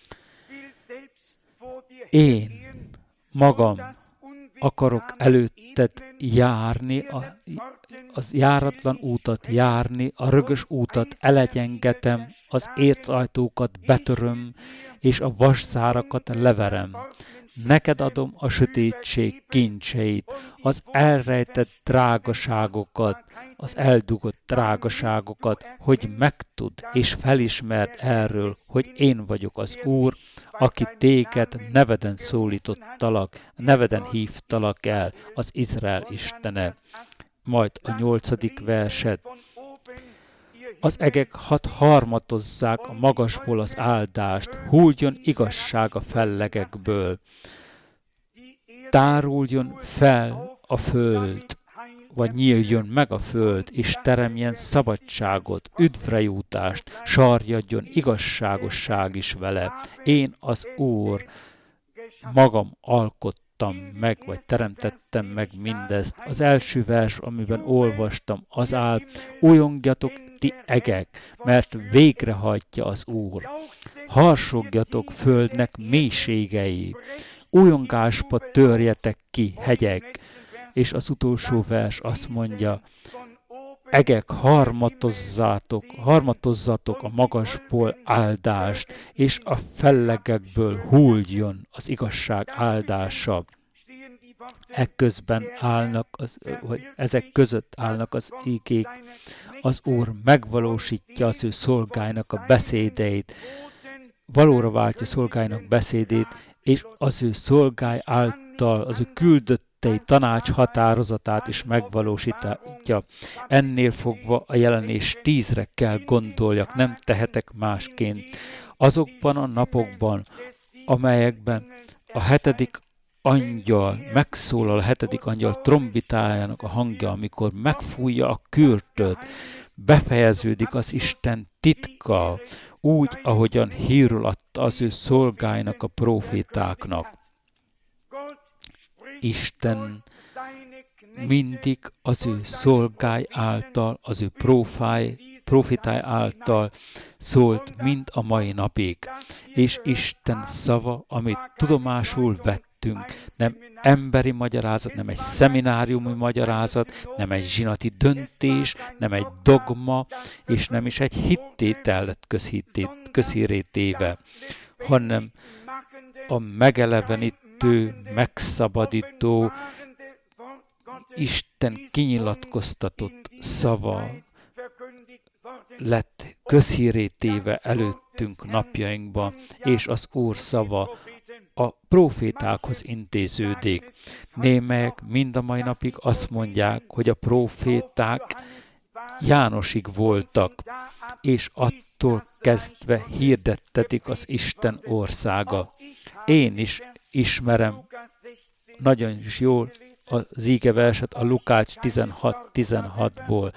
Én magam akarok előtted járni, az járatlan útat járni, a rögös útat elegyengetem, az ércajtókat betöröm, és a vasszárakat leverem. Neked adom a sötétség kincseit, az elrejtett drágaságokat, az eldugott drágaságokat, hogy megtudd és felismerd erről, hogy én vagyok az Úr, aki téged neveden szólítottalak, neveden hívtalak el, az Izrael Istene. Majd a 8. verset. Az egek harmatozzák a magasból az áldást, hulljon igazság a fellegekből. Táruljon fel a föld, vagy nyíljon meg a föld, és teremjen szabadságot, üdvrejutást, sarjadjon igazságosság is vele. Én az Úr magam alkottam meg, vagy teremtettem meg mindezt. Az első vers, amiben olvastam, az áll, újongjatok ti egek, mert végrehajtja az Úr. Harsogjatok földnek mélységei, újongásba törjetek ki, hegyek. És az utolsó vers azt mondja, egek, harmatozzatok a magasból áldást, és a fellegekből hulljon az igazság áldása. Ekközben állnak, vagy ezek között állnak az igék, az Úr megvalósítja az ő szolgáinak a beszédeit, valóra váltja szolgáinak beszédét, és az ő szolgály által, az ő küldött tanács határozatát is megvalósítja. Ennél fogva a Jelenés 10-re kell gondoljak, nem tehetek másként. Azokban a napokban, amelyekben a 7. angyal, megszólal a 7. angyal trombitájának a hangja, amikor megfújja a kürtöt, befejeződik az Isten titka, úgy, ahogyan hírül adta az ő szolgáinak, a profétáknak. Isten mindig az ő szolgály által, az ő profétáj által szólt mind a mai napig. És Isten szava, amit tudomásul vettünk, nem emberi magyarázat, nem egy szemináriumi magyarázat, nem egy zsinati döntés, nem egy dogma, és nem is egy hittétel lett közhírré téve, hanem a megelevenítő, megszabadító, Isten kinyilatkoztatott szava lett közhírré téve előttünk napjainkban, és az Úr szava a profétákhoz intéződik. Némelyek mind a mai napig azt mondják, hogy a proféták Jánosig voltak, és attól kezdve hirdettetik az Isten országa. Én is ismerem nagyon is jól az ígeverset a Lukács 16:16-ból.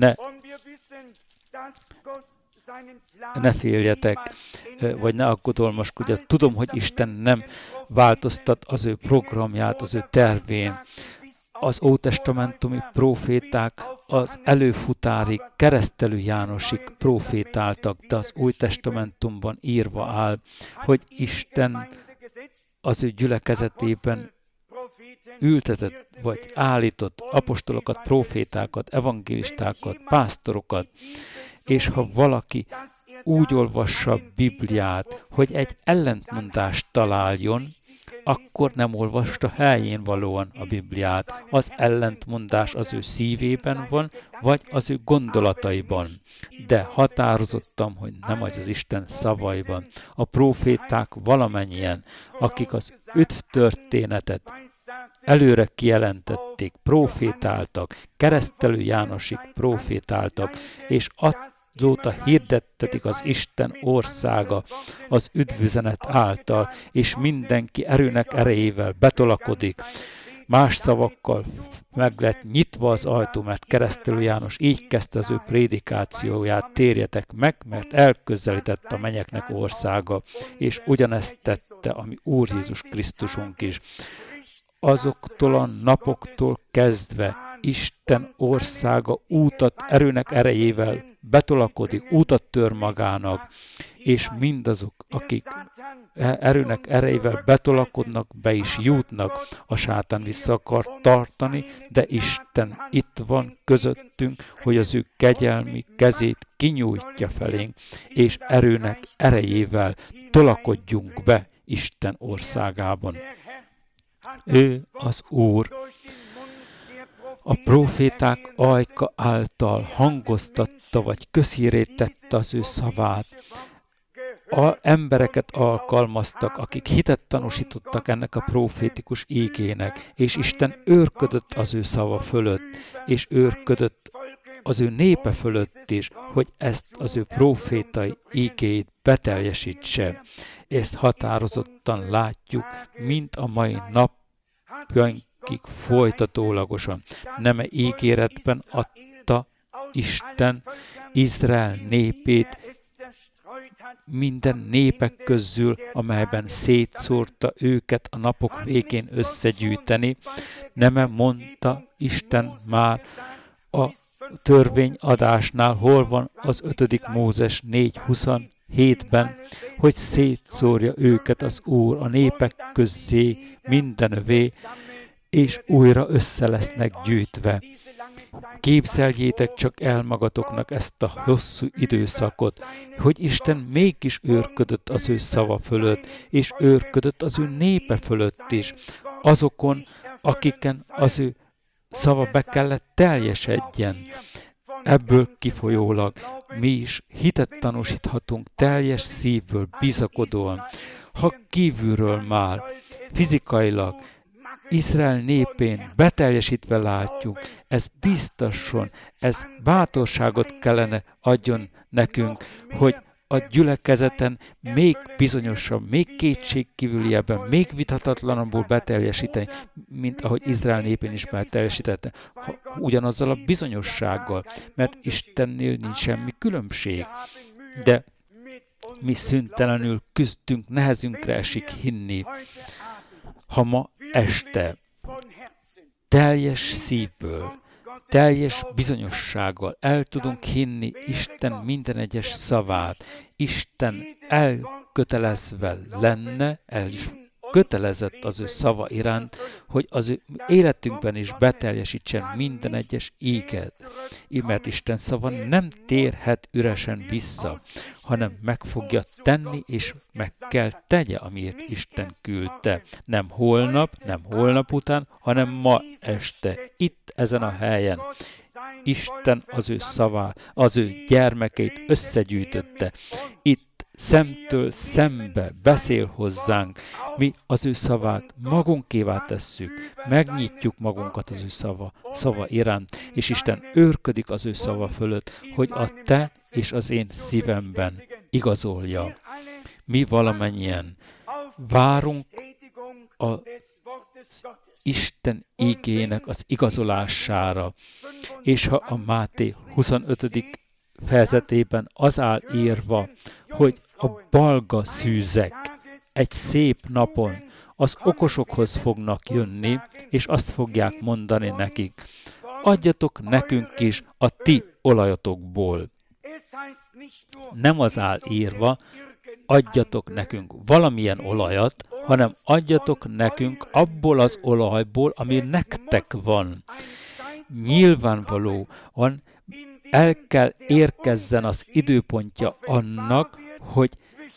Ne féljetek, vagy ne aggodalmaskodjatok. Tudom, hogy Isten nem változtat az ő programját, az ő tervén. Az ótestamentumi proféták az előfutárig, Keresztelő Jánosig profétáltak, de az Új Testamentumban írva áll, hogy Isten az ő gyülekezetében ültetett, vagy állított apostolokat, profétákat, evangélistákat, pásztorokat, és ha valaki úgy olvassa a Bibliát, hogy egy ellentmondást találjon, akkor nem olvasta helyén valóan a Bibliát. Az ellentmondás az ő szívében van, vagy az ő gondolataiban. De határozottam, hogy nem az Isten szavaiban. A proféták valamennyien, akik az üdvtörténetet előre kijelentették, profétáltak, Keresztelő Jánosig profétáltak, és azóta hirdettetik az Isten országa az üdvüzenet által, és mindenki erőnek erejével betolakodik. Más szavakkal meg lett nyitva az ajtó, mert Keresztelő János így kezdte az ő prédikációját: térjetek meg, mert elközelített a mennyeknek országa, és ugyanezt tette a mi Úr Jézus Krisztusunk is. Azoktól a napoktól kezdve Isten országa útat erőnek erejével betolakodik, útat tör magának, és mindazok, akik erőnek erejével betolakodnak, be is jutnak. A sátán vissza akar tartani, de Isten itt van közöttünk, hogy az ő kegyelmi kezét kinyújtja felénk, és erőnek erejével tolakodjunk be Isten országában. Ő az Úr. A próféták ajka által hangoztatta vagy közhírré tette az ő szavát. Embereket alkalmaztak, akik hitet tanúsítottak ennek a profétikus ígének, és Isten őrködött az ő szava fölött, és őrködött az ő népe fölött is, hogy ezt az ő profétai ígéit beteljesítse. Ezt határozottan látjuk, mint a mai napjainkig folytatólagosan. Neme ígéretben adta Isten Izrael népét minden népek közül, amelyben szétszórta őket a napok végén összegyűjteni. Neme mondta Isten már a törvényadásnál, hol van az 5. Mózes 4:27-ben, hogy szétszórja őket az Úr a népek közé mindenövé, és újra össze lesznek gyűjtve. Képzeljétek csak el magatoknak ezt a hosszú időszakot, hogy Isten mégis őrködött az ő szava fölött, és őrködött az ő népe fölött is, azokon, akiken az ő szava be kellett teljesedjen. Ebből kifolyólag mi is hitet tanúsíthatunk teljes szívből, bizakodóan. Ha kívülről már fizikailag Izrael népén beteljesítve látjuk, ez biztosan, ez bátorságot kellene adjon nekünk, hogy a gyülekezeten még bizonyosabb, még kétségkívüliebben, még vitatlanabbul beteljesíteni, mint ahogy Izrael népén is beteljesítette, ugyanazzal a bizonyossággal, mert Istennél nincs semmi különbség. De mi szüntelenül küzdünk, nehezünkre esik hinni. Ha ma este teljes szívből, teljes bizonyossággal el tudunk hinni Isten minden egyes szavát, Isten elkötelezve lenne, el is kötelezett az ő szava iránt, hogy az ő életünkben is beteljesítsen minden egyes íget. Mert Isten szava nem térhet üresen vissza, hanem meg fogja tenni, és meg kell tegye, amiért Isten küldte. Nem holnap, nem holnap után, hanem ma este, itt ezen a helyen. Isten az ő szavát, az ő gyermekeit összegyűjtötte. Itt szemtől szembe beszél hozzánk, mi az ő szavát magunkévá tesszük, megnyitjuk magunkat az ő szava iránt, és Isten őrködik az ő szava fölött, hogy a te és az én szívemben igazolja. Mi valamennyien várunk az Isten ígének az igazolására, és ha a Máté 25. fejezetében az áll írva, hogy a balga szűzek egy szép napon az okosokhoz fognak jönni, és azt fogják mondani nekik: adjatok nekünk is a ti olajatokból. Nem az áll írva, adjatok nekünk valamilyen olajat, hanem adjatok nekünk abból az olajból, ami nektek van. Nyilvánvalóan el kell érkezzen az időpontja annak, hogy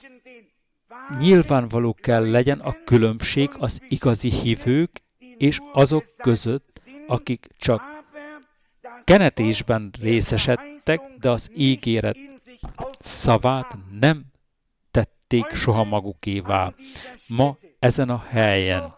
nyilvánvaló kell legyen a különbség az igazi hívők és azok között, akik csak kenetésben részesedtek, de az ígéret szavát nem tették soha magukévá. Ma ezen a helyen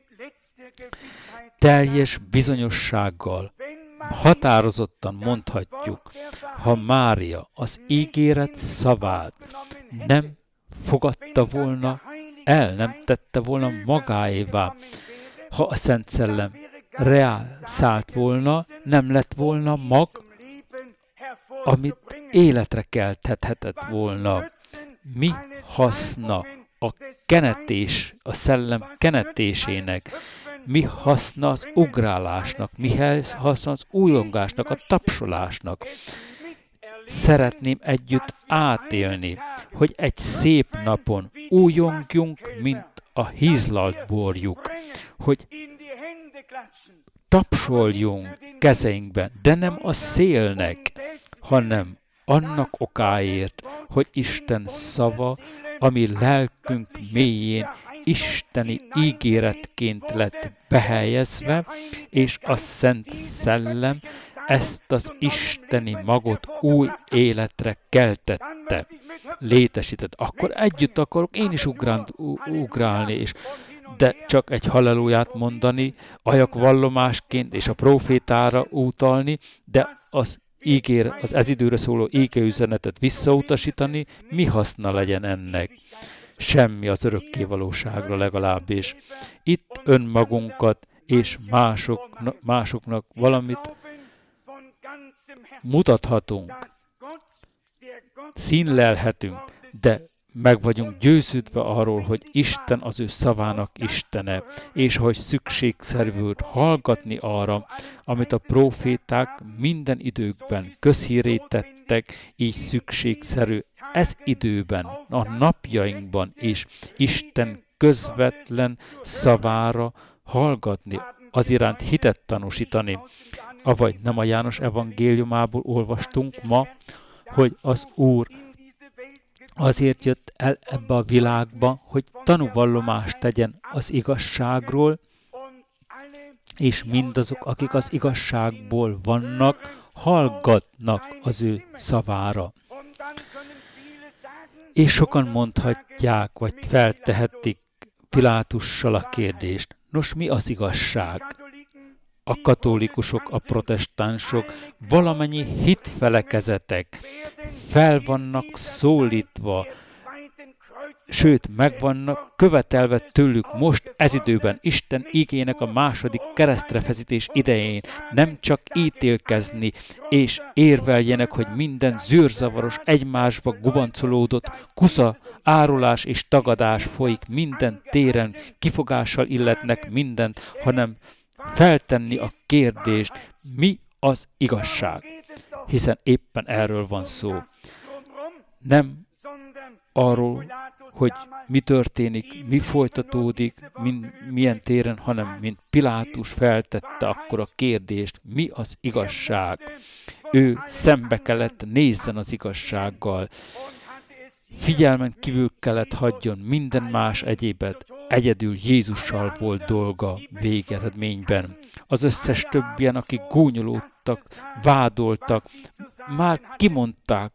teljes bizonyossággal határozottan mondhatjuk, ha Mária az ígéret szavát nem fogadta volna el, nem tette volna magáévá, Ha a Szent Szellem reál szállt volna, nem lett volna mag, amit életre keltethetett volna. Mi haszna a kenetés, a szellem kenetésének? Mi haszna az ugrálásnak? Mi haszna az újongásnak, a tapsolásnak? Szeretném együtt átélni, hogy egy szép napon újongjunk, mint a hízlalt borjuk, hogy tapsoljunk kezeinkben, de nem a szélnek, hanem annak okáért, hogy Isten szava, ami lelkünk mélyén isteni ígéretként lett behelyezve, és a Szent Szellem ezt az isteni magot új életre keltette, létesített. Akkor együtt akarok én is ugrálni, de csak egy halleluját mondani, ajak vallomásként és a profétára utalni, de az ez időre szóló égeüzenetet visszautasítani, mi haszna legyen ennek? Semmi az örökkévalóságra legalábbis. Itt önmagunkat és másoknak valamit mutathatunk, színlelhetünk, de meg vagyunk győződve arról, hogy Isten az ő szavának Istene, és hogy szükségszerű volt hallgatni arra, amit a próféták minden időkben közhírré tettek, így szükségszerű ez időben, a napjainkban is Isten közvetlen szavára hallgatni, az iránt hitet tanúsítani. Avagy nem a János evangéliumából olvastunk ma, hogy az Úr azért jött el ebbe a világba, hogy tanúvallomást tegyen az igazságról, és mindazok, akik az igazságból vannak, hallgatnak az ő szavára. És sokan mondhatják, vagy feltehetik Pilátussal a kérdést. Nos, mi az igazság? A katolikusok, a protestánsok, valamennyi hitfelekezetek fel vannak szólítva, sőt, meg vannak követelve tőlük most ez időben, Isten igének a második keresztrefeszítés idején nem csak ítélkezni, és érveljenek, hogy minden zűrzavaros, egymásba gubancolódott kusza, árulás és tagadás folyik minden téren, kifogással illetnek mindent, hanem feltenni a kérdést, mi az igazság, hiszen éppen erről van szó. Nem arról, hogy mi történik, mi folytatódik, milyen téren, hanem mint Pilátus feltette akkor a kérdést, mi az igazság. Ő szembe kellett nézzen az igazsággal. Figyelmen kívül kellett hagyjon minden más egyébet, egyedül Jézussal volt dolga végeredményben. Az összes többien, akik gúnyolódtak, vádoltak, már kimondták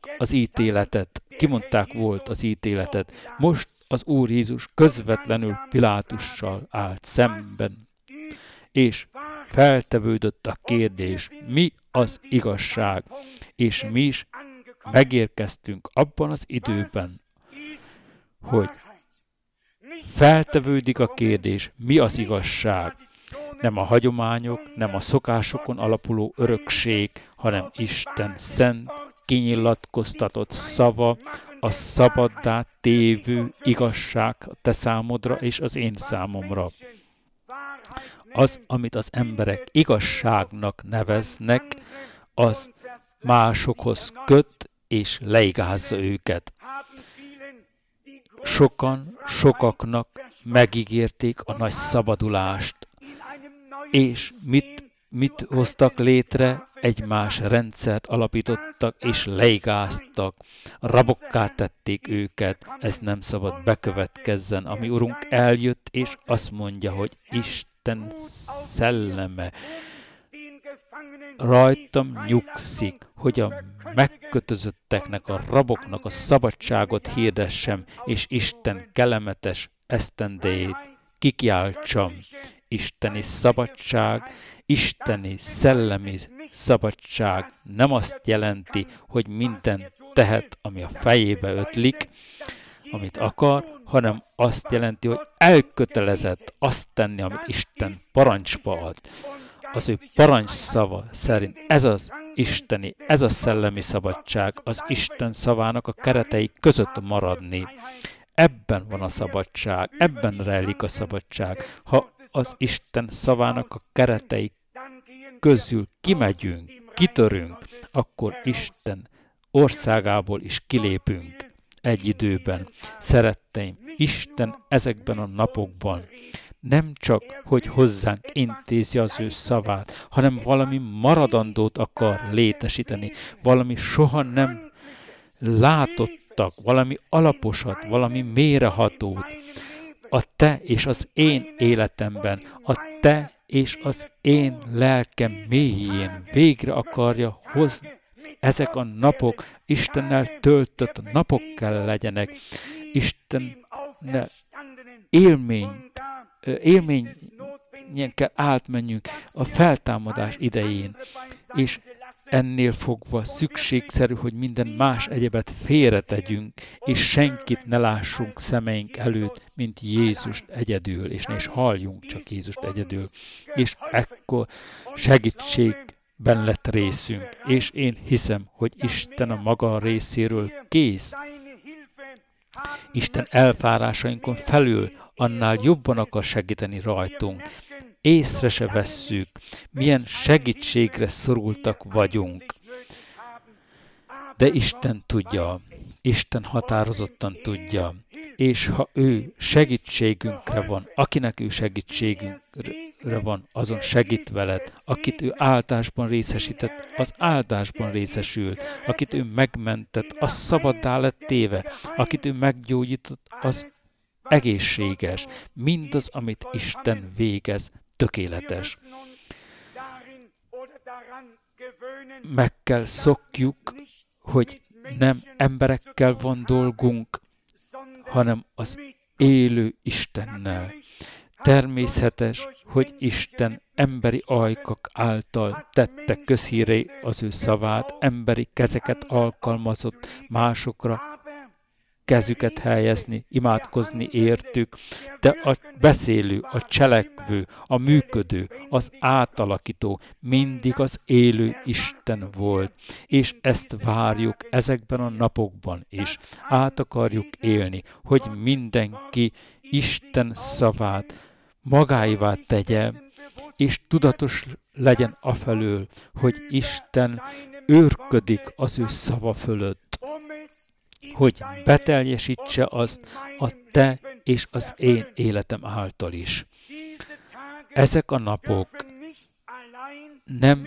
volt az ítéletet. Most az Úr Jézus közvetlenül Pilátussal állt szemben, és feltevődött a kérdés, mi az igazság, és mi is megérkeztünk abban az időben, hogy feltevődik a kérdés, mi az igazság. Nem a hagyományok, nem a szokásokon alapuló örökség, hanem Isten szent, kinyilatkoztatott szava, a szabaddá tévő igazság te számodra és az én számomra. Az, amit az emberek igazságnak neveznek, az másokhoz köt és leigázza őket. Sokaknak megígérték a nagy szabadulást, és mit hoztak létre? Egymás rendszert alapítottak és leigáztak, rabokká tették őket. Ez nem szabad bekövetkezzen. Ami Urunk eljött, és azt mondja, hogy Isten szelleme rajtam nyugszik, hogy a megkötözötteknek, a raboknak a szabadságot hirdessem, és Isten kellemetes esztendejét kikiáltsam. Isteni szabadság, isteni szellemi szabadság nem azt jelenti, hogy minden tehet, ami a fejébe ötlik, amit akar, hanem azt jelenti, hogy elkötelezett azt tenni, amit Isten parancsba ad. Az ő parancsszava szerint ez az isteni, ez a szellemi szabadság, az Isten szavának a keretei között maradni. Ebben van a szabadság, ebben rejlik a szabadság. Ha az Isten szavának a keretei közül kimegyünk, kitörünk, akkor Isten országából is kilépünk egy időben. Szeretteim, Isten ezekben a napokban nem csak, hogy hozzánk intézi az ő szavát, hanem valami maradandót akar létesíteni, valami soha nem látottak, valami alaposat, valami mélyrehatót a te és az én életemben, a te és az én lelkem mélyén végre akarja hozni. Ezek a napok Istennel töltött napok kell legyenek. Istennel élményen kell átmenjünk a feltámadás idején, és ennél fogva szükségszerű, hogy minden más egyebet félretegyünk, és senkit ne lássunk szemeink előtt, mint Jézust egyedül, és ne is halljunk csak Jézust egyedül. És ekkor segítségben lett részünk, és én hiszem, hogy Isten a maga részéről kész. Isten elvárásainkon felül annál jobban akar segíteni rajtunk. Észre se vesszük, milyen segítségre szorultak vagyunk. De Isten tudja, Isten határozottan tudja, és ha ő segítségünkre van, akinek ő segítségünkre van, azon segít veled, akit ő áldásban részesített, az áldásban részesült, akit ő megmentett, az szabaddá lett téve, akit ő meggyógyított, az egészséges. Mindaz, amit Isten végez, tökéletes. Meg kell szokjuk, hogy nem emberekkel van dolgunk, hanem az élő Istennel. Természetes, hogy Isten emberi ajkak által tette közhíré az ő szavát, emberi kezeket alkalmazott másokra, kezüket helyezni, imádkozni értük, de a beszélő, a cselekvő, a működő, az átalakító mindig az élő Isten volt, és ezt várjuk ezekben a napokban is. Át akarjuk élni, hogy mindenki Isten szavát magáévá tegye, és tudatos legyen afelől, hogy Isten őrködik az ő szava fölött, hogy beteljesítse azt a te és az én életem által is. Ezek a napok nem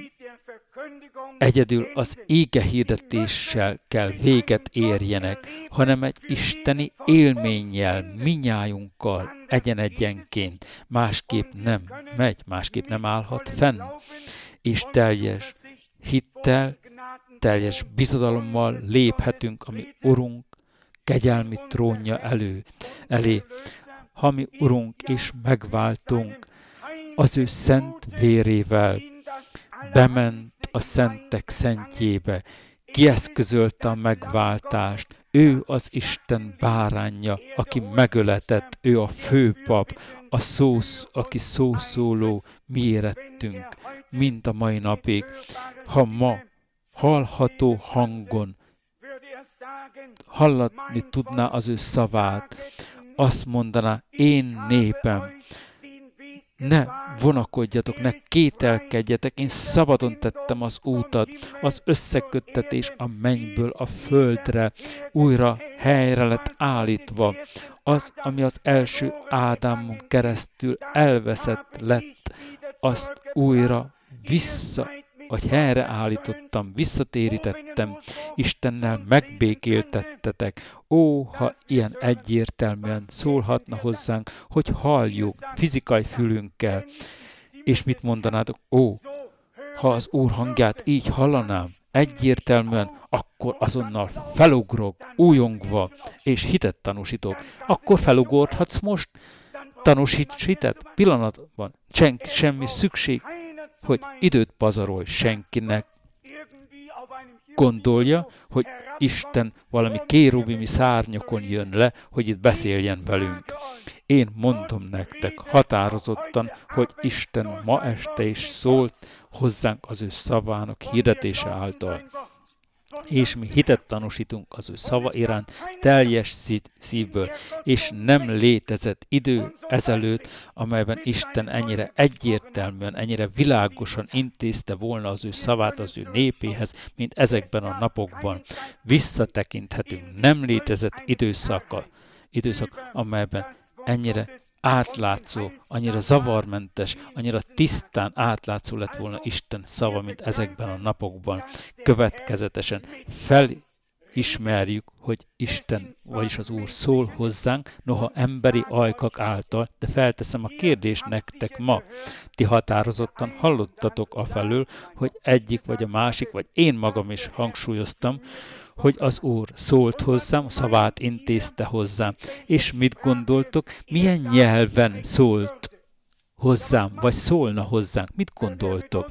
egyedül az íge hirdetéssel kell véget érjenek, hanem egy isteni élménnyel, minnyájunkkal, egyenként, másképp nem megy, másképp nem állhat fenn, és teljes hittel, teljes bizodalommal léphetünk a mi Urunk kegyelmi trónja elé, ha mi Urunk és megváltunk az ő szent vérével, bement a szentek szentjébe, kieszközölte a megváltást, ő az Isten báránja, aki megöletett, ő a főpap, aki szószóló, mi érettünk, mint a mai napig. Ha ma hallható hangon hallatni tudná az ő szavát, azt mondaná, én népem, ne vonakodjatok, ne kételkedjetek, én szabadon tettem az útat, az összeköttetés a mennyből a földre, újra helyre lett állítva. Az, ami az első Ádámon keresztül elveszett lett, azt újra vagy helyreállítottam, visszatérítettem, Istennel megbékéltettetek. Ó, ha ilyen egyértelműen szólhatna hozzánk, hogy halljuk fizikai fülünkkel. És mit mondanátok? Ó, ha az Úr hangját így hallanám, egyértelműen, akkor azonnal felugrok, újongva, és hitet tanúsítok. Akkor felugorhatsz most? Tanúsíts hitet pillanatban. Semmi szükség, hogy időt pazarolj senkinek, gondolja, hogy Isten valami kérubimi szárnyokon jön le, hogy itt beszéljen velünk. Én mondom nektek határozottan, hogy Isten ma este is szólt hozzánk az ő szavának hirdetése által. És mi hitet tanúsítunk az ő szava iránt teljes szívből, és nem létezett idő ezelőtt, amelyben Isten ennyire egyértelműen, ennyire világosan intézte volna az ő szavát az ő népéhez, mint ezekben a napokban. Visszatekinthetünk, nem létezett időszak, amelyben ennyire átlátszó, annyira zavarmentes, annyira tisztán átlátszó lett volna Isten szava, mint ezekben a napokban. Következetesen felismerjük, hogy Isten, vagyis az Úr szól hozzánk, noha emberi ajkak által, de felteszem a kérdést nektek ma. Ti határozottan hallottatok afelől, hogy egyik vagy a másik, vagy én magam is hangsúlyoztam, hogy az Úr szólt hozzám, szavát intézte hozzám. És mit gondoltok, milyen nyelven szólt hozzám, vagy szólna hozzánk? Mit gondoltok?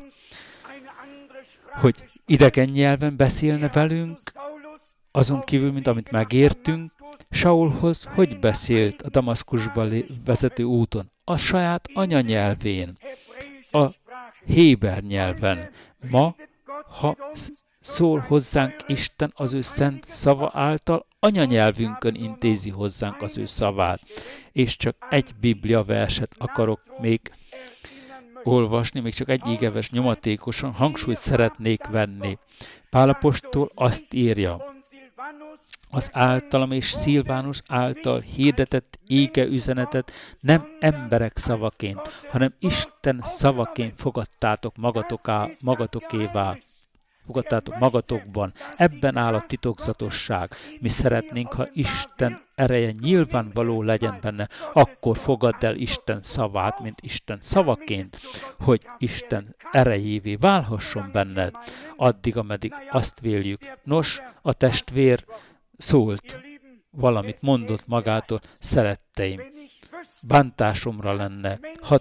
Hogy idegen nyelven beszélne velünk, azon kívül, mint amit megértünk? Saulhoz hogy beszélt a Damaszkusba vezető úton? A saját anyanyelvén, a héber nyelven. Ma, ha szól hozzánk Isten az ő szent szava által, anyanyelvünkön intézi hozzánk az ő szavát. És csak egy Biblia verset akarok még olvasni, még csak egy ígeves nyomatékosan hangsúlyt szeretnék venni. Pál apostol azt írja, az általam és Szilvánus által hirdetett ége üzenetet nem emberek szavaként, hanem Isten szavaként fogadtátok magatokévá. Fogadtátok magatokban. Ebben áll a titokzatosság. Mi szeretnénk, ha Isten ereje nyilvánvaló legyen benne, akkor fogadd el Isten szavát, mint Isten szavaként, hogy Isten erejévé válhasson benned, addig, ameddig azt véljük. Nos, a testvér szólt, valamit mondott magától, szeretteim, bántásomra lenne, ha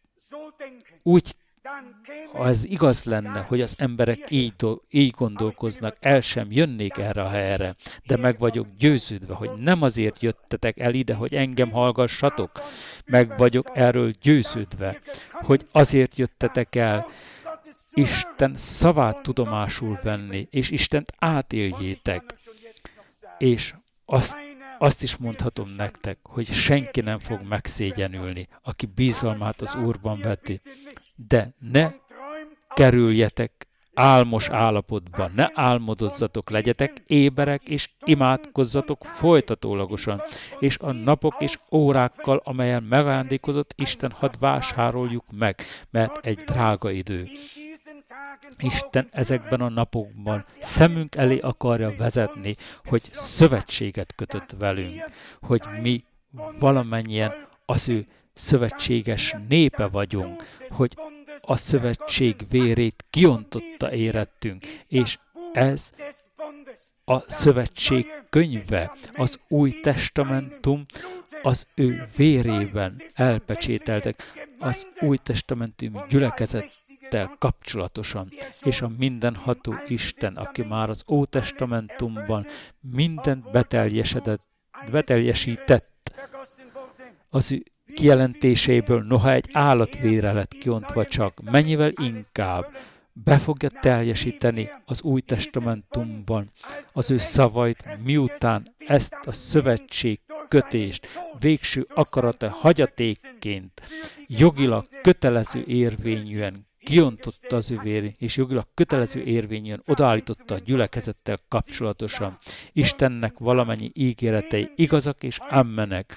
ez igaz lenne, hogy az emberek így gondolkoznak, el sem jönnék erre a helyre, de meg vagyok győződve, hogy nem azért jöttetek el ide, hogy engem hallgassatok, meg vagyok erről győződve, hogy azért jöttetek el, Isten szavát tudomásul venni, és Istent átéljétek. És azt is mondhatom nektek, hogy senki nem fog megszégyenülni, aki bizalmát az Úrban veti. De ne kerüljetek álmos állapotban, ne álmodozzatok, legyetek éberek, és imádkozzatok folytatólagosan, és a napok és órákkal, amelyen megajándékozott Isten, hadd vásároljuk meg, mert egy drága idő. Isten ezekben a napokban szemünk elé akarja vezetni, hogy szövetséget kötött velünk, hogy mi valamennyien az ő szövetséges népe vagyunk, hogy a szövetség vérét kiontotta érettünk, és ez a szövetség könyve, az új testamentum az ő vérében elpecsételtek, az új testamentum gyülekezettel kapcsolatosan, és a mindenható Isten, aki már az Ótestamentumban mindent beteljesített, az ő kijelentéséből, noha egy állatvére lett kiontva csak, mennyivel inkább be fogja teljesíteni az Új Testamentumban az ő szavait, miután ezt a szövetség kötést végső akarata hagyatékként jogilag kötelező érvényűen kiontotta az ő vérét, és jogilag kötelező érvényűen odaállította a gyülekezettel kapcsolatosan. Istennek valamennyi ígéretei igazak és ammenek.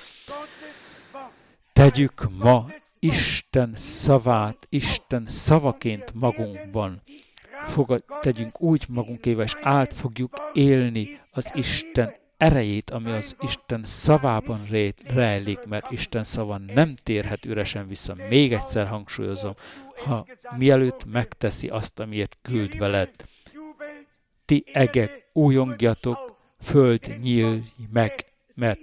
Tegyük ma Isten szavát, Isten szavaként magunkban. Tegyünk úgy magunkével, és át fogjuk élni az Isten erejét, ami az Isten szavában rejlik, mert Isten szava nem térhet üresen vissza. Még egyszer hangsúlyozom, ha mielőtt megteszi azt, amiért küld veled. Ti egek, újongjatok, föld nyílj meg, mert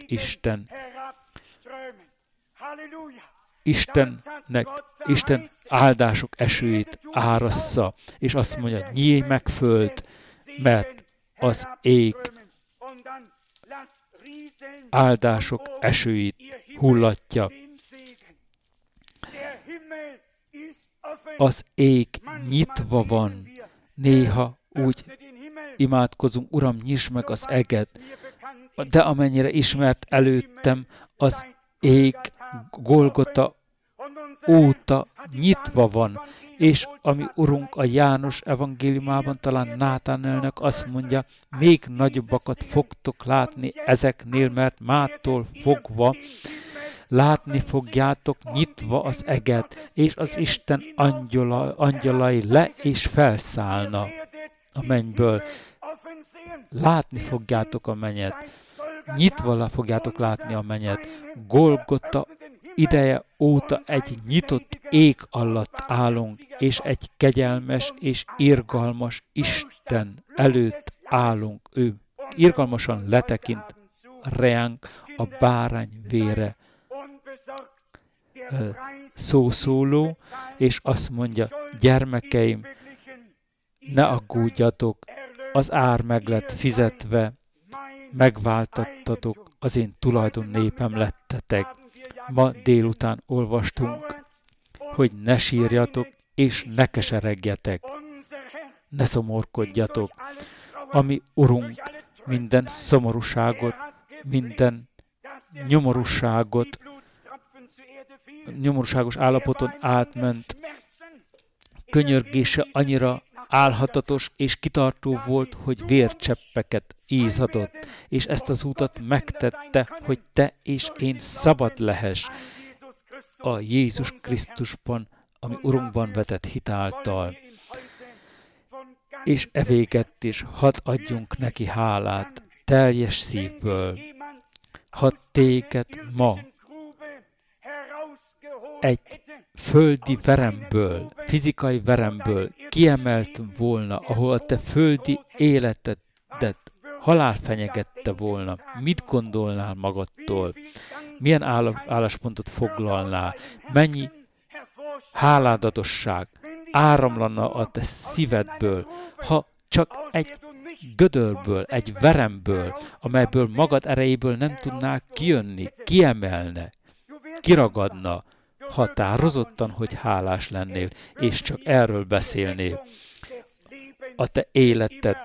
Isten áldások esőjét árassza, és azt mondja, nyílj meg föld, mert az ég áldások esőit hullatja. Az ég nyitva van. Néha úgy imádkozunk, Uram, nyisd meg az eget, de amennyire ismert előttem, az ég Golgota óta nyitva van, és ami Urunk a János evangéliumában, talán Nátánelnek azt mondja, még nagyobbakat fogtok látni ezeknél, mert mától fogva látni fogjátok nyitva az eget, és az Isten angyalai le és felszállna a mennyből. Látni fogjátok a mennyet, nyitva fogjátok látni a mennyet. Golgota ideje óta egy nyitott ég alatt állunk, és egy kegyelmes és irgalmas Isten előtt állunk. Ő irgalmasan letekint reánk a bárány vére szószóló, és azt mondja, gyermekeim, ne aggódjatok, az ár meg lett fizetve, megváltattatok, az én tulajdon népem lettetek. Ma délután olvastunk, hogy ne sírjatok, és ne keseregjetek, ne szomorkodjatok. Ami Urunk minden szomorúságot, minden nyomorúságos állapoton átment, könyörgése annyira álhatatos és kitartó volt, hogy vércseppeket ízadott, és ezt az útat megtette, hogy te és én szabad lehess a Jézus Krisztusban, ami Urunkban vetett hitáltal. És evégett is, hadd adjunk neki hálát, teljes szívből. Ha téged ma egy földi veremből, fizikai veremből kiemelt volna, ahol a te földi életedet halál fenyegette volna, mit gondolnál magadtól? Milyen álláspontot foglalnál? Mennyi háládatosság áramlana a te szívedből, ha csak egy gödörből, egy veremből, amelyből magad erejéből nem tudnál kijönni, kiemelne, kiragadna, határozottan, hogy hálás lennél, és csak erről beszélnél. A te életed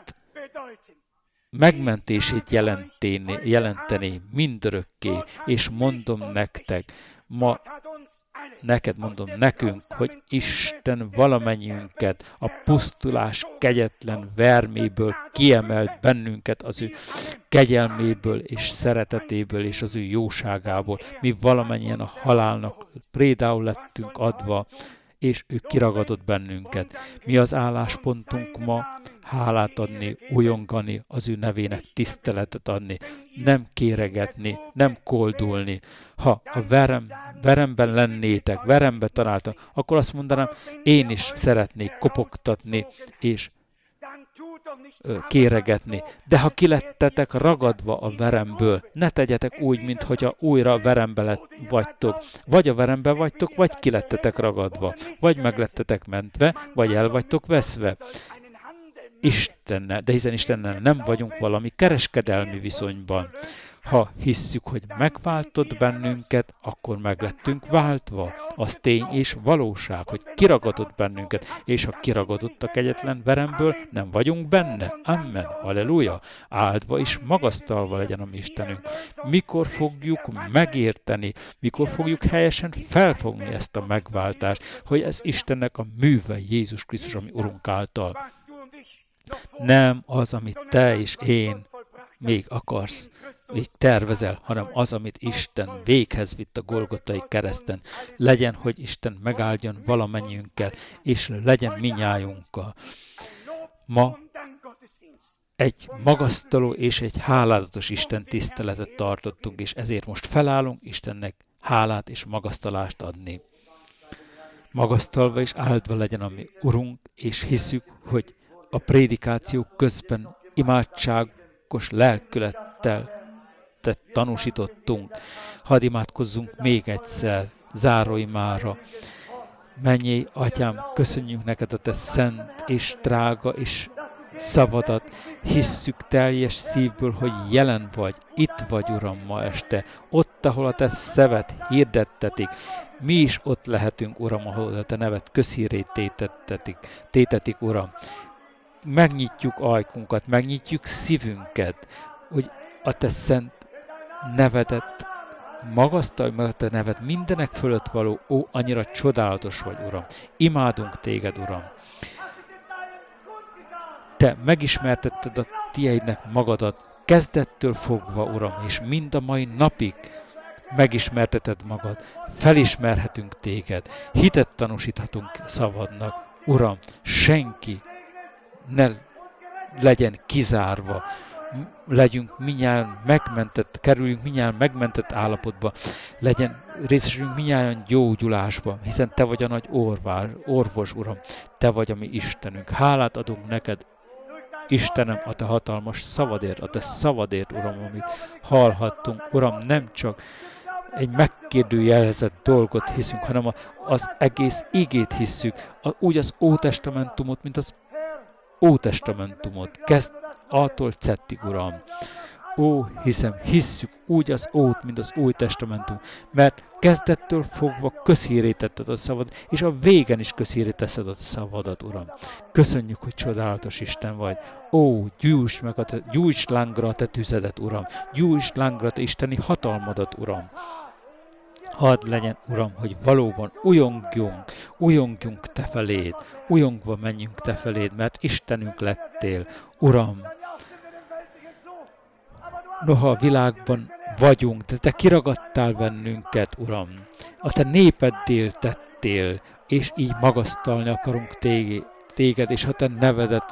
megmentését jelenteni mindörökké, és mondom nektek, ma neked mondom, nekünk, hogy Isten valamennyiünket a pusztulás kegyetlen verméből kiemelt bennünket az ő kegyelméből és szeretetéből és az ő jóságából. Mi valamennyien a halálnak prédául lettünk adva, és ő kiragadott bennünket. Mi az álláspontunk ma? Hálát adni, ujjongani, az ő nevének tiszteletet adni, nem kéregetni, nem koldulni. Ha a veremben lennétek, verembe találtak, akkor azt mondanám, én is szeretnék kopogtatni és kéregetni. De ha kilettetek ragadva a veremből, ne tegyetek úgy, mintha újra a verembe vagytok. Vagy a verembe vagytok, vagy kilettetek ragadva. Vagy meglettetek mentve, vagy el vagytok veszve. Istennel, de hiszen Istennel nem vagyunk valami kereskedelmi viszonyban. Ha hisszük, hogy megváltott bennünket, akkor meglettünk váltva. Az tény és valóság, hogy kiragadott bennünket, és ha kiragadott a kegyetlen veremből, nem vagyunk benne. Amen. Halleluja. Áldva és magasztalva legyen a mi Istenünk. Mikor fogjuk megérteni, mikor fogjuk helyesen felfogni ezt a megváltást, hogy ez Istennek a műve Jézus Krisztus, ami Urunk által. Nem az, amit te és én még akarsz, még tervezel, hanem az, amit Isten véghez vitt a Golgotai kereszten. Legyen, hogy Isten megáldjon valamennyiünkkel, és legyen minnyájunkkal. Ma egy magasztaló és egy hálálatos Isten tiszteletet tartottunk, és ezért most felállunk Istennek hálát és magasztalást adni. Magasztalva és áldva legyen a mi Urunk, és hiszük, hogy a prédikáció közben imádságos lelkülettel tanúsítottunk. Hadd imádkozzunk még egyszer, záróimára. Mennyei Atyám, köszönjük neked a te szent és drága és szavadat, hisszük teljes szívből, hogy jelen vagy, itt vagy, Uram, ma este, ott, ahol a te szevet hirdettetik. Mi is ott lehetünk, Uram, ahol a te nevet közhírét tétetik, Uram. Megnyitjuk ajkunkat, megnyitjuk szívünket, hogy a te szent nevedet magasztalj meg, a te neved mindenek fölött való, ó, annyira csodálatos vagy, Uram. Imádunk téged, Uram. Te megismertetted a tieidnek magadat, kezdettől fogva, Uram, és mind a mai napig megismerteted magad, felismerhetünk téged, hitet tanúsíthatunk szavadnak. Uram, senki ne legyen kizárva, legyünk minnyáján megmentett, kerüljünk minnyáján megmentett állapotba, részesülünk minnyáján gyógyulásba, hiszen te vagy a nagy orvos, Uram, te vagy a mi Istenünk. Hálát adunk neked, Istenem, a te hatalmas szavadért, a te szavadért, Uram, amit hallhattunk. Uram, nem csak egy megkérdőjelezett dolgot hiszünk, hanem az egész igét hisszük, úgy az Ótestamentumot, mint az Ótestamentumot. Kezd A-tól Z-ig, Uram. Ó, hisszük úgy az Ót, mint az Új Testamentum, mert kezdettől fogva közhírétetted a szavad, és a végen is közhíréteszed a szavadat, Uram. Köszönjük, hogy csodálatos Isten vagy. Ó, gyújts lángra a te tüzedet, Uram. Gyújts lángra te isteni hatalmadat, Uram. Hadd legyen, Uram, hogy valóban újongjunk te feléd, újongva menjünk te feléd, mert Istenünk lettél, Uram. Noha a világban vagyunk, de te kiragadtál bennünket, Uram. A te népeddé tettél, és így magasztalni akarunk téged, és a te nevedet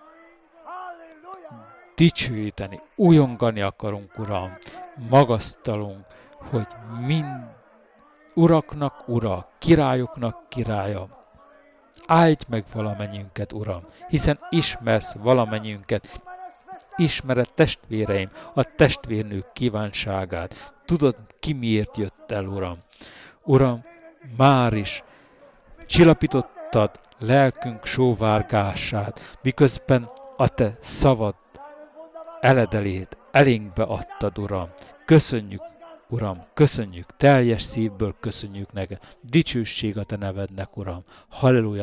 dicsőíteni, újongani akarunk, Uram. Magasztalunk, hogy mind uraknak ura, királyoknak királya. Áldj meg valamennyünket, Uram, hiszen ismersz valamennyünket. Ismered, testvéreim, a testvérnők kívánságát. Tudod, ki miért jött el, Uram. Uram, már is csillapítottad lelkünk sóvárgását, miközben a te szavad eledelét elénkbe adtad, Uram. Köszönjük, Uram, köszönjük, teljes szívből köszönjük neked. Dicsőség a te nevednek, Uram. Halleluja.